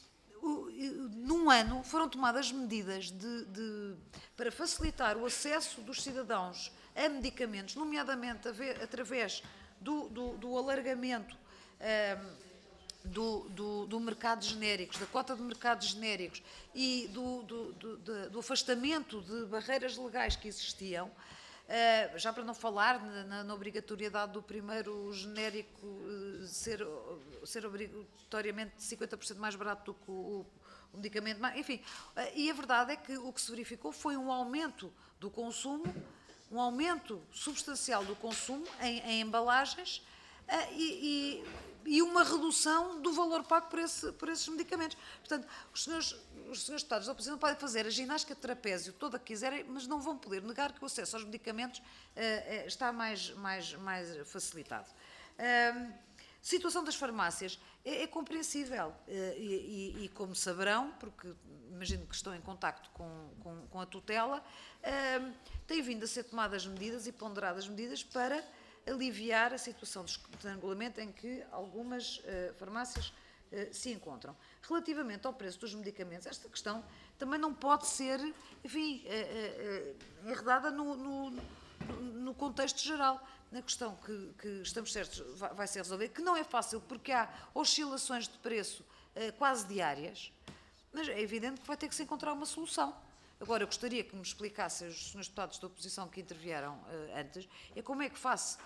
num ano, foram tomadas medidas de, de, para facilitar o acesso dos cidadãos a medicamentos, nomeadamente através do, do, do alargamento um, do, do, do mercado de genéricos, da cota de mercados genéricos e do, do, do, do afastamento de barreiras legais que existiam. Uh, já para não falar na, na obrigatoriedade do primeiro genérico uh, ser, ser obrigatoriamente cinquenta por cento mais barato do que o, o medicamento, enfim, uh, e a verdade é que o que se verificou foi um aumento do consumo, um aumento substancial do consumo em, em embalagens uh, e, e, e uma redução do valor pago por, esse, por esses medicamentos. Portanto, os senhores, os senhores deputados da oposição podem fazer a ginástica de trapézio toda que quiserem, mas não vão poder negar que o acesso aos medicamentos uh, uh, está mais, mais, mais facilitado. Uh, situação das farmácias é, é compreensível uh, e, e, e, como saberão, porque imagino que estão em contacto com, com, com a tutela, uh, têm vindo a ser tomadas medidas e ponderadas medidas para aliviar a situação de estrangulamento em que algumas uh, farmácias uh, se encontram. Relativamente ao preço dos medicamentos, esta questão também não pode ser, enfim, uh, uh, enredada no, no, no contexto geral. Na questão que, que estamos certos vai, vai ser resolvida, que não é fácil porque há oscilações de preço uh, quase diárias, mas é evidente que vai ter que se encontrar uma solução. Agora, eu gostaria que me explicassem os senhores deputados da oposição que intervieram uh, antes, é como é que face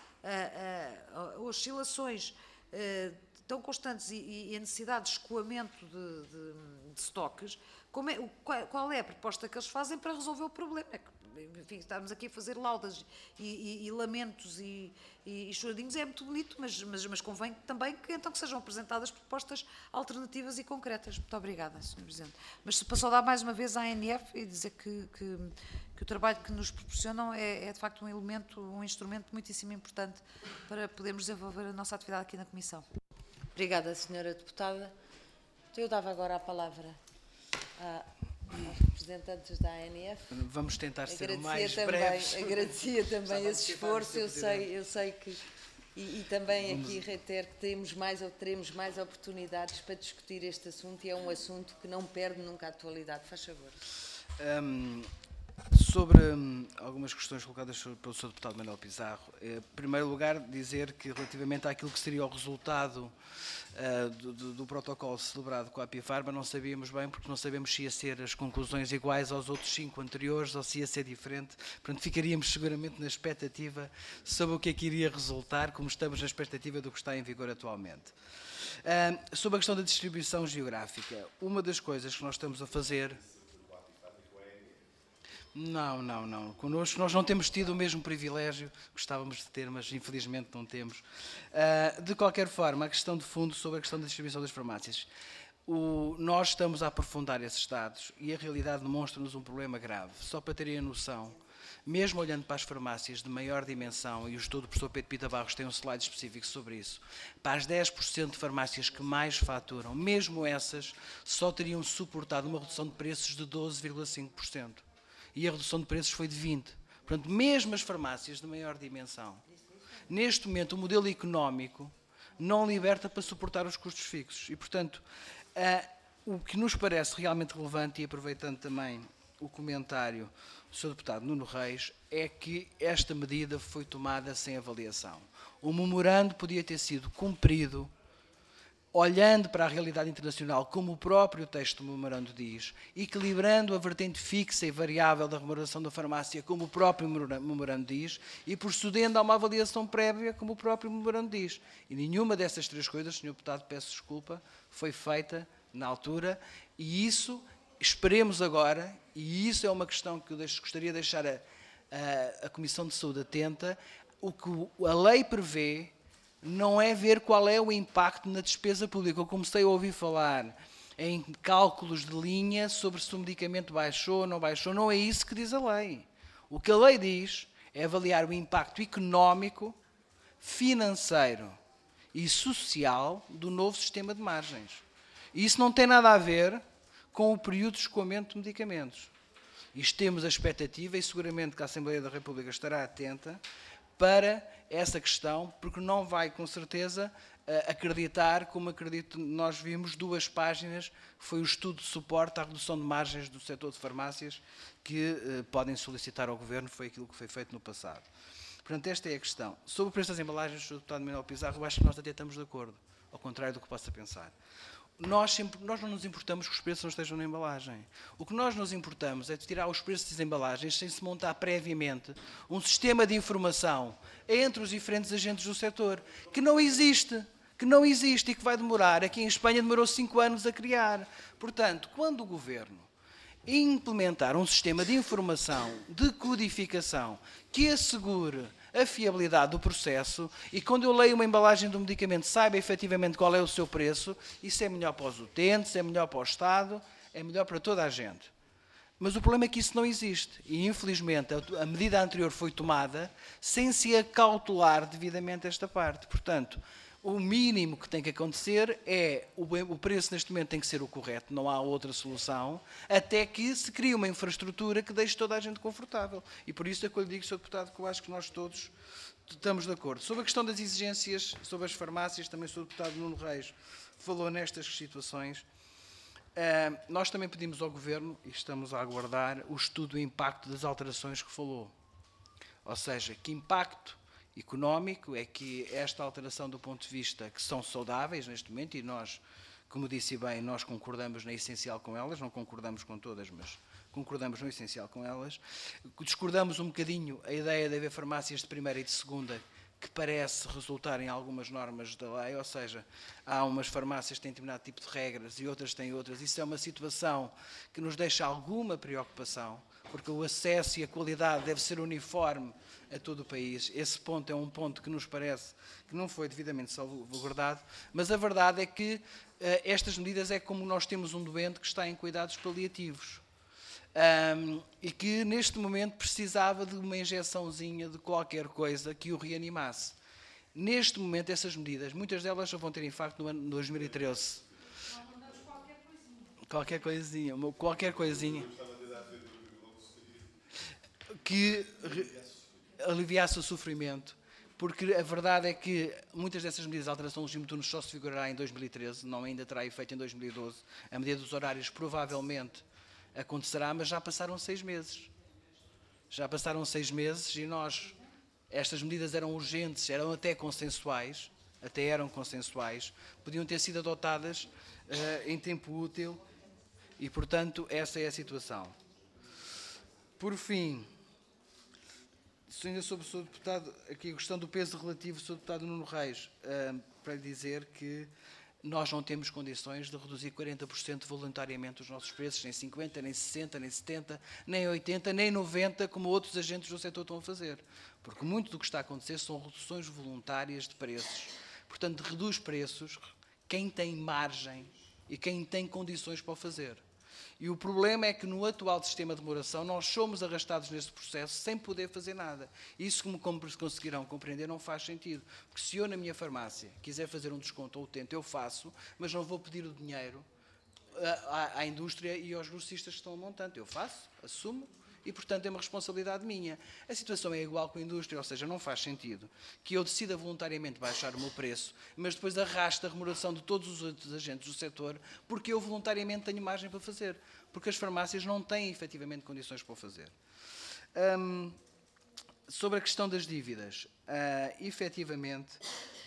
a uh, uh, oscilações uh, tão constantes e, e a necessidade de escoamento de, de, de estoques, como é, qual, qual é a proposta que eles fazem para resolver o problema? É que, enfim, estamos aqui a fazer laudas e, e, e lamentos e, e, e choradinhos, é muito bonito, mas, mas, mas convém também que, então, que sejam apresentadas propostas alternativas e concretas. Muito obrigada, senhor Presidente. Mas para saudar mais uma vez a A N F e dizer que, que, que o trabalho que nos proporcionam é, é, de facto, um elemento, um instrumento muitíssimo importante para podermos desenvolver a nossa atividade aqui na Comissão.
Obrigada, senhora deputada. Eu dava agora a palavra à... aos representantes da A N F.
Vamos tentar ser
agradecia
mais
também,
breves.
Agradecia também esse esforço, eu sei, eu sei que... E, e também
Vamos...
aqui reitero que temos mais, teremos mais oportunidades para discutir este assunto e é um assunto que não perde nunca a atualidade. Faz favor. Um,
sobre um, algumas questões colocadas pelo senhor deputado Manuel Pizarro, eh, em primeiro lugar dizer que relativamente àquilo que seria o resultado uh, do, do, do protocolo celebrado com a Apifarma, não sabíamos bem, porque não sabemos se ia ser as conclusões iguais aos outros cinco anteriores ou se ia ser diferente. Portanto, ficaríamos seguramente na expectativa sobre o que é que iria resultar, como estamos na expectativa do que está em vigor atualmente. Uh, sobre a questão da distribuição geográfica, uma das coisas que nós estamos a fazer... Não, não, não. Connosco nós não temos tido o mesmo privilégio, gostávamos de ter, mas infelizmente não temos. Uh, de qualquer forma, a questão de fundo sobre a questão da distribuição das farmácias. O, nós estamos a aprofundar esses dados e a realidade demonstra-nos um problema grave. Só para terem a noção, mesmo olhando para as farmácias de maior dimensão, e o estudo do professor Pedro Pita Barros tem um slide específico sobre isso, para as dez por cento de farmácias que mais faturam, mesmo essas, só teriam suportado uma redução de preços de doze vírgula cinco por cento. E a redução de preços foi de vinte por cento. Portanto, mesmo as farmácias de maior dimensão, neste momento o modelo económico não liberta para suportar os custos fixos. E, portanto, uh, o que nos parece realmente relevante, e aproveitando também o comentário do senhor deputado Nuno Reis, é que esta medida foi tomada sem avaliação. O memorando podia ter sido cumprido olhando para a realidade internacional, como o próprio texto do memorando diz, equilibrando a vertente fixa e variável da remuneração da farmácia, como o próprio memorando diz, e procedendo a uma avaliação prévia, como o próprio memorando diz. E nenhuma dessas três coisas, senhor Deputado, peço desculpa, foi feita na altura, e isso, esperemos agora, e isso é uma questão que eu gostaria de deixar a, a, a Comissão de Saúde atenta, o que a lei prevê não é ver qual é o impacto na despesa pública. Eu comecei a ouvir falar em cálculos de linha sobre se o medicamento baixou ou não baixou. Não é isso que diz a lei. O que a lei diz é avaliar o impacto económico, financeiro e social do novo sistema de margens. E isso não tem nada a ver com o período de escoamento de medicamentos. Isto temos a expectativa, e seguramente que a Assembleia da República estará atenta, para essa questão, porque não vai, com certeza, acreditar, como acredito, nós vimos duas páginas, que foi o estudo de suporte à redução de margens do setor de farmácias, que eh, podem solicitar ao Governo, foi aquilo que foi feito no passado. Portanto, esta é a questão. Sobre o preço das embalagens, senhor Deputado Manuel Pizarro, eu acho que nós até estamos de acordo, ao contrário do que possa pensar. Nós, sempre, nós não nos importamos que os preços não estejam na embalagem. O que nós nos importamos é de tirar os preços das embalagens sem se montar previamente um sistema de informação entre os diferentes agentes do setor, que não existe, que não existe e que vai demorar. Aqui em Espanha demorou cinco anos a criar. Portanto, quando o Governo implementar um sistema de informação, de codificação, que assegure a fiabilidade do processo, e quando eu leio uma embalagem do medicamento saiba efetivamente qual é o seu preço, isso é melhor para os utentes, é melhor para o Estado, é melhor para toda a gente. Mas o problema é que isso não existe, e infelizmente a medida anterior foi tomada sem se acautelar devidamente esta parte. Portanto, o mínimo que tem que acontecer é, o preço neste momento tem que ser o correto, não há outra solução, até que se crie uma infraestrutura que deixe toda a gente confortável. E por isso é que eu lhe digo, senhor Deputado, que eu acho que nós todos estamos de acordo. Sobre a questão das exigências, sobre as farmácias, também o senhor Deputado Nuno Reis falou nestas situações. Nós também pedimos ao Governo, e estamos a aguardar, o estudo do impacto das alterações que falou. Ou seja, que impacto económico é que esta alteração do ponto de vista que são saudáveis neste momento, e nós, como disse bem, nós concordamos na essencial com elas, não concordamos com todas, mas concordamos no essencial com elas. Discordamos um bocadinho a ideia de haver farmácias de primeira e de segunda, que parece resultar em algumas normas da lei, ou seja, há umas farmácias que têm determinado tipo de regras e outras têm outras. Isso é uma situação que nos deixa alguma preocupação, porque o acesso e a qualidade deve ser uniforme a todo o país. Esse ponto é um ponto que nos parece que não foi devidamente salvaguardado, mas a verdade é que uh, estas medidas é como nós temos um doente que está em cuidados paliativos. Um, e que neste momento precisava de uma injeçãozinha de qualquer coisa que o reanimasse. Neste momento essas medidas, muitas delas já vão ter impacto no ano de dois mil e treze. Qualquer coisinha, qualquer coisinha que aliviasse o sofrimento, porque a verdade é que muitas dessas medidas de alteração do regime de turnos só se figurará em dois mil e treze, não ainda terá efeito em dois mil e doze. A medida dos horários provavelmente acontecerá, mas já passaram seis meses. Já passaram seis meses e nós, estas medidas eram urgentes, eram até consensuais, até eram consensuais, podiam ter sido adotadas uh, em tempo útil e, portanto, essa é a situação. Por fim, ainda sobre o senhor Deputado, aqui a questão do peso relativo do senhor Deputado Nuno Reis, uh, para lhe dizer que nós não temos condições de reduzir quarenta por cento voluntariamente os nossos preços, nem cinquenta por cento, nem sessenta por cento, nem setenta por cento, nem oitenta por cento, nem noventa por cento, como outros agentes do setor estão a fazer. Porque muito do que está a acontecer são reduções voluntárias de preços. Portanto, reduz preços quem tem margem e quem tem condições para o fazer. E o problema é que no atual sistema de remuneração nós somos arrastados nesse processo sem poder fazer nada. Isso, como conseguirão compreender, não faz sentido. Porque se eu na minha farmácia quiser fazer um desconto ou tento, eu faço, mas não vou pedir o dinheiro à, à indústria e aos grossistas que estão a montante. Eu faço, assumo e, portanto, é uma responsabilidade minha. A situação é igual com a indústria, ou seja, não faz sentido que eu decida voluntariamente baixar o meu preço, mas depois arraste a remuneração de todos os outros agentes do setor, porque eu voluntariamente tenho margem para fazer, porque as farmácias não têm efetivamente condições para o fazer. Hum, sobre a questão das dívidas, uh, efetivamente,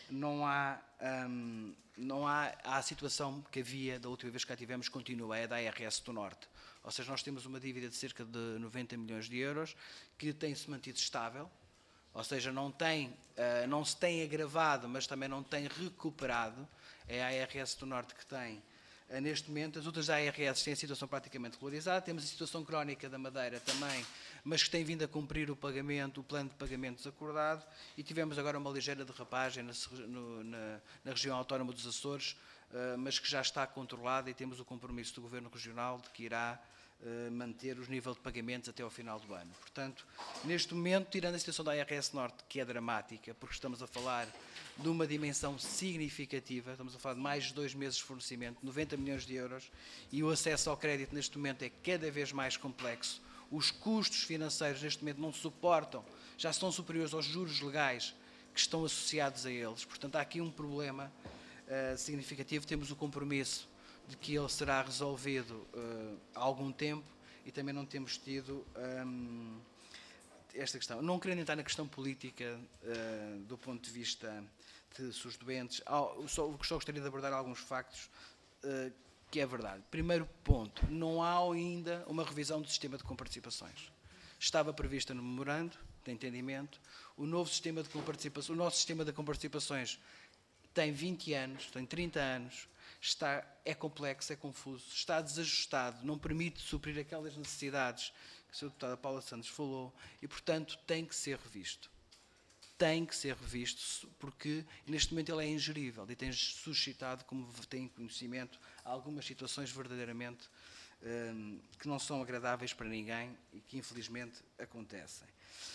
não há, hum, não há a situação que havia da última vez que cá tivemos, continua, é da A R S do Norte. Ou seja, nós temos uma dívida de cerca de noventa milhões de euros que tem-se mantido estável, ou seja, não, tem, uh, não se tem agravado, mas também não tem recuperado. É a A R S do Norte que tem. Uh, neste momento, as outras A R S têm a situação praticamente regularizada, temos a situação crónica da Madeira também, mas que tem vindo a cumprir o pagamento, o plano de pagamentos acordado, e tivemos agora uma ligeira derrapagem na, no, na, na região autónoma dos Açores, uh, mas que já está controlada e temos o compromisso do Governo Regional de que irá manter os níveis de pagamentos até ao final do ano. Portanto, neste momento, tirando a situação da A R S Norte, que é dramática, porque estamos a falar de uma dimensão significativa, estamos a falar de mais de dois meses de fornecimento, noventa milhões de euros, e o acesso ao crédito neste momento é cada vez mais complexo. Os custos financeiros neste momento não suportam, já estão superiores aos juros legais que estão associados a eles. Portanto, há aqui um problema uh, significativo. Temos o compromisso de que ele será resolvido uh, há algum tempo e também não temos tido um, esta questão. Não querendo entrar na questão política uh, do ponto de vista de seus doentes, só, só gostaria de abordar alguns factos uh, que é verdade. Primeiro ponto, não há ainda uma revisão do sistema de comparticipações. Estava prevista no memorando de entendimento. O novo sistema de comparticipações, o nosso sistema de comparticipações tem vinte anos, tem trinta anos, Está, é complexo, é confuso, está desajustado, não permite suprir aquelas necessidades que a senhora deputada Paula Santos falou e, portanto, tem que ser revisto. Tem que ser revisto porque, neste momento, ele é ingerível e tem suscitado, como tem conhecimento, algumas situações verdadeiramente hum, que não são agradáveis para ninguém e que, infelizmente, acontecem.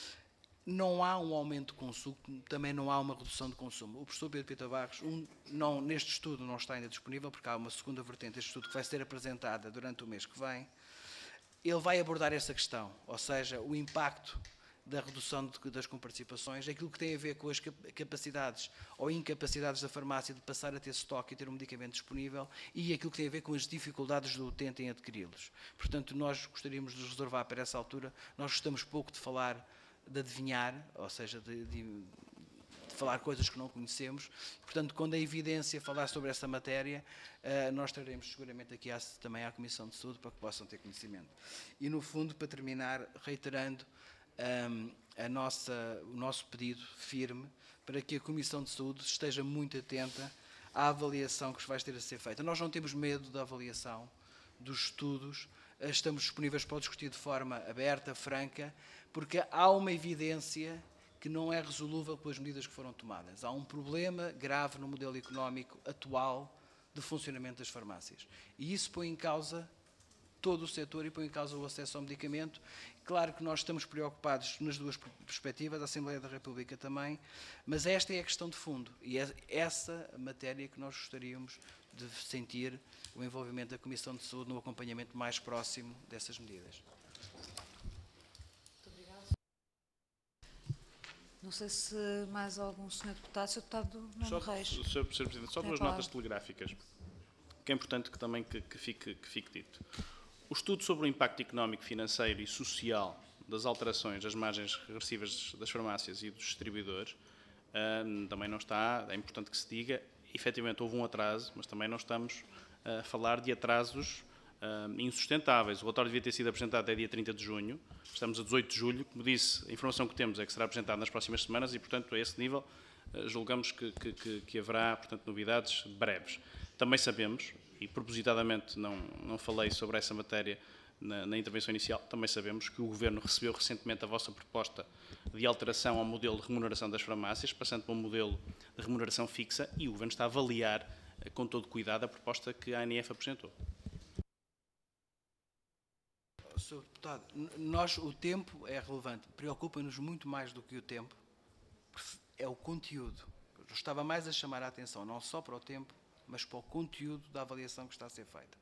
Não há um aumento de consumo, também não há uma redução de consumo. O professor Pedro Pita Barros, um, não, neste estudo não está ainda disponível, porque há uma segunda vertente deste estudo que vai ser apresentada durante o mês que vem. Ele vai abordar essa questão, ou seja, o impacto da redução de, das comparticipações, aquilo que tem a ver com as capacidades ou incapacidades da farmácia de passar a ter estoque e ter um medicamento disponível e aquilo que tem a ver com as dificuldades do utente em adquiri-los. Portanto, nós gostaríamos de reservar para essa altura, nós gostamos pouco de falar de adivinhar, ou seja, de, de, de falar coisas que não conhecemos. Portanto, quando a evidência falar sobre essa matéria, uh, nós traremos seguramente aqui à, também à Comissão de Saúde para que possam ter conhecimento. E, no fundo, para terminar, reiterando um, a nossa, o nosso pedido firme para que a Comissão de Saúde esteja muito atenta à avaliação que vai ter a ser feita. Nós não temos medo da avaliação, dos estudos, estamos disponíveis para discutir de forma aberta, franca, porque há uma evidência que não é resolúvel pelas medidas que foram tomadas. Há um problema grave no modelo económico atual de funcionamento das farmácias. E isso põe em causa todo o setor e põe em causa o acesso ao medicamento. Claro que nós estamos preocupados nas duas perspectivas, a Assembleia da República também, mas esta é a questão de fundo e é essa a matéria que nós gostaríamos de sentir o envolvimento da Comissão de Saúde no acompanhamento mais próximo dessas medidas.
Não sei se mais algum senhor Deputado, senhor Deputado Nuno
Só,
Reis.
senhor Presidente, só duas notas telegráficas, que é importante que também que, que, fique, que fique dito. O estudo sobre o impacto económico, financeiro e social das alterações das margens regressivas das farmácias e dos distribuidores uh, também não está, é importante que se diga, efetivamente houve um atraso, mas também não estamos a falar de atrasos uh, insustentáveis. O relatório devia ter sido apresentado até dia trinta de junho, estamos a dezoito de julho, como disse, a informação que temos é que será apresentado nas próximas semanas e, portanto, a esse nível uh, julgamos que, que, que, que haverá, portanto, novidades breves. Também sabemos, e propositadamente não, não falei sobre essa matéria na, na intervenção inicial, também sabemos que o Governo recebeu recentemente a vossa proposta de alteração ao modelo de remuneração das farmácias, passando para um modelo de remuneração fixa, e o Governo está a avaliar com todo cuidado a proposta que a A N F apresentou.
senhor Deputado, nós, o tempo é relevante, preocupa-nos muito mais do que o tempo, é o conteúdo. Eu estava mais a chamar a atenção, não só para o tempo, mas para o conteúdo da avaliação que está a ser feita.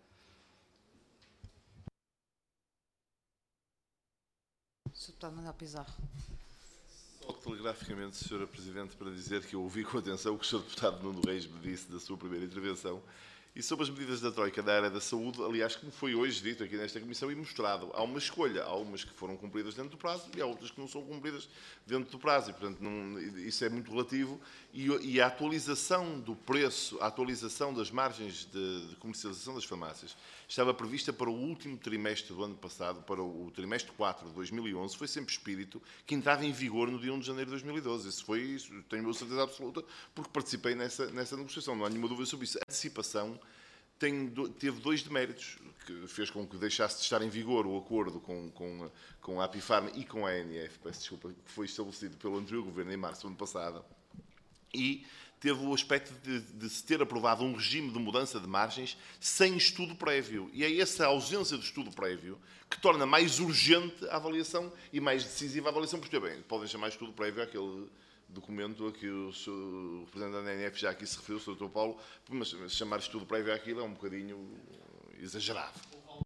senhor Deputado Manuel Pizarro.
Só telegraficamente, senhora Presidente, para dizer que eu ouvi com atenção o que o senhor Deputado Nuno Reis me disse da sua primeira intervenção E sobre as medidas da Troika da área da saúde, aliás, como foi hoje dito aqui nesta Comissão e mostrado, há uma escolha. Há umas que foram cumpridas dentro do prazo e há outras que não são cumpridas dentro do prazo. E, portanto, não, isso é muito relativo. E, e a atualização do preço, a atualização das margens de, de comercialização das farmácias estava prevista para o último trimestre do ano passado, para o trimestre quatro de dois mil e onze, foi sempre espírito que entrava em vigor no dia primeiro de janeiro de dois mil e doze. Isso foi, isso, tenho a certeza absoluta, porque participei nessa, nessa negociação. Não há nenhuma dúvida sobre isso. A antecipação tem, teve dois deméritos, que fez com que deixasse de estar em vigor o acordo com, com, com a Apifarma e com a A N F, peço desculpa, que foi estabelecido pelo anterior governo em março do ano passado, e teve o aspecto de, de se ter aprovado um regime de mudança de margens sem estudo prévio. E é essa ausência de estudo prévio que torna mais urgente a avaliação e mais decisiva a avaliação, porque, bem, podem chamar estudo prévio àquele documento a que o, o representante da A N F já aqui se referiu, o doutor Paulo, mas chamar estudo prévio àquilo é um bocadinho exagerado.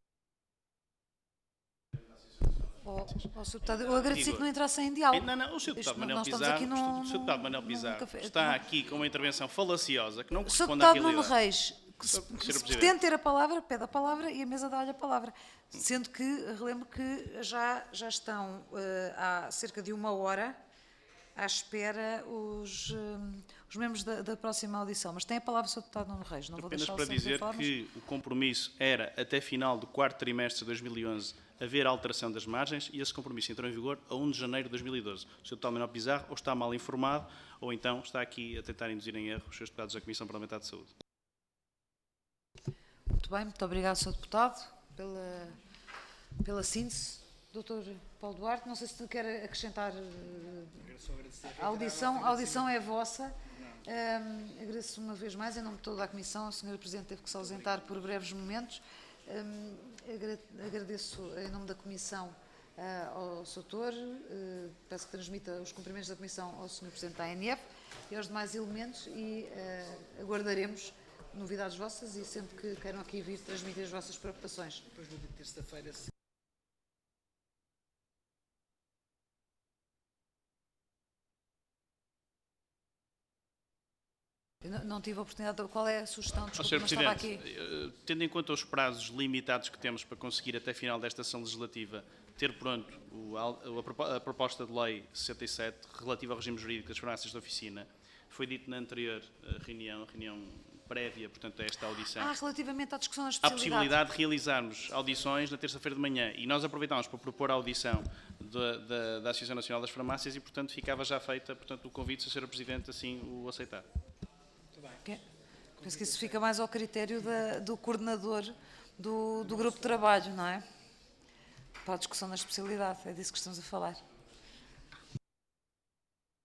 Oh, oh, senhor Deputado, eu agradeci que não entrassem em diálogo.
Não, não, o senhor
Isto,
Deputado Manuel
nós estamos
Pizarro,
aqui num-
o senhor Deputado Manuel
num
Pizarro
café.
está aqui com uma intervenção falaciosa que não
O senhor
corresponde à
Deputado Nuno
realidade.
Reis, que se,
senhor
se
Presidente.
pretende ter a palavra, pede a palavra e a mesa dá-lhe a palavra. Sendo que, relembro que já, já estão eh, há cerca de uma hora à espera os, eh, os membros da, da próxima audição. Mas tem a palavra o senhor Deputado Nuno Reis. Não vou
Apenas
deixá-lo
para
sem
dizer
falar, mas-
que o compromisso era, até final do quarto trimestre de dois mil e onze, haver alteração das margens e esse compromisso entrou em vigor a primeiro de janeiro de dois mil e doze. O senhor Deputado Manuel Pizarro ou está mal informado ou então está aqui a tentar induzir em erro os seus deputados da Comissão Parlamentar de Saúde.
Muito bem, muito obrigado, senhor Deputado, pela, pela síntese. doutor Paulo Duarte, não sei se quer acrescentar. eh, A audição, a audição é vossa. Um, agradeço uma vez mais, em nome de toda a Comissão, a senhora Presidente teve que se ausentar por breves momentos. Um, agra- agradeço, em nome da Comissão, uh, ao senhor Doutor, uh, peço que transmita os cumprimentos da Comissão ao senhor Presidente da A N F e aos demais elementos e uh, aguardaremos novidades vossas e sempre que queiram aqui vir transmitir as vossas preocupações.
Depois no dia de terça-feira.
Eu não, não tive a oportunidade. Qual é a sugestão?
Ó,
Desculpe,
senhor
não estava
Presidente,
aqui.
eh, tendo em conta os prazos limitados que temos para conseguir até final desta sessão legislativa ter pronto o, a, propo- a proposta de lei sessenta e sete relativa ao regime jurídico das farmácias de oficina, foi dito na anterior eh, reunião, reunião prévia, portanto, a esta audição,
Ah, relativamente à discussão da
há
especialidade.
possibilidade de realizarmos audições na terça-feira de manhã e nós aproveitámos para propor a audição da, da, da Associação Nacional das Farmácias e, portanto, ficava já feita portanto, o convite, se a senhora Presidente assim o aceitar.
Que- Penso que isso fica mais ao critério da- do coordenador do, do grupo de trabalho, não é? Para a discussão da especialidade, é disso que estamos a falar.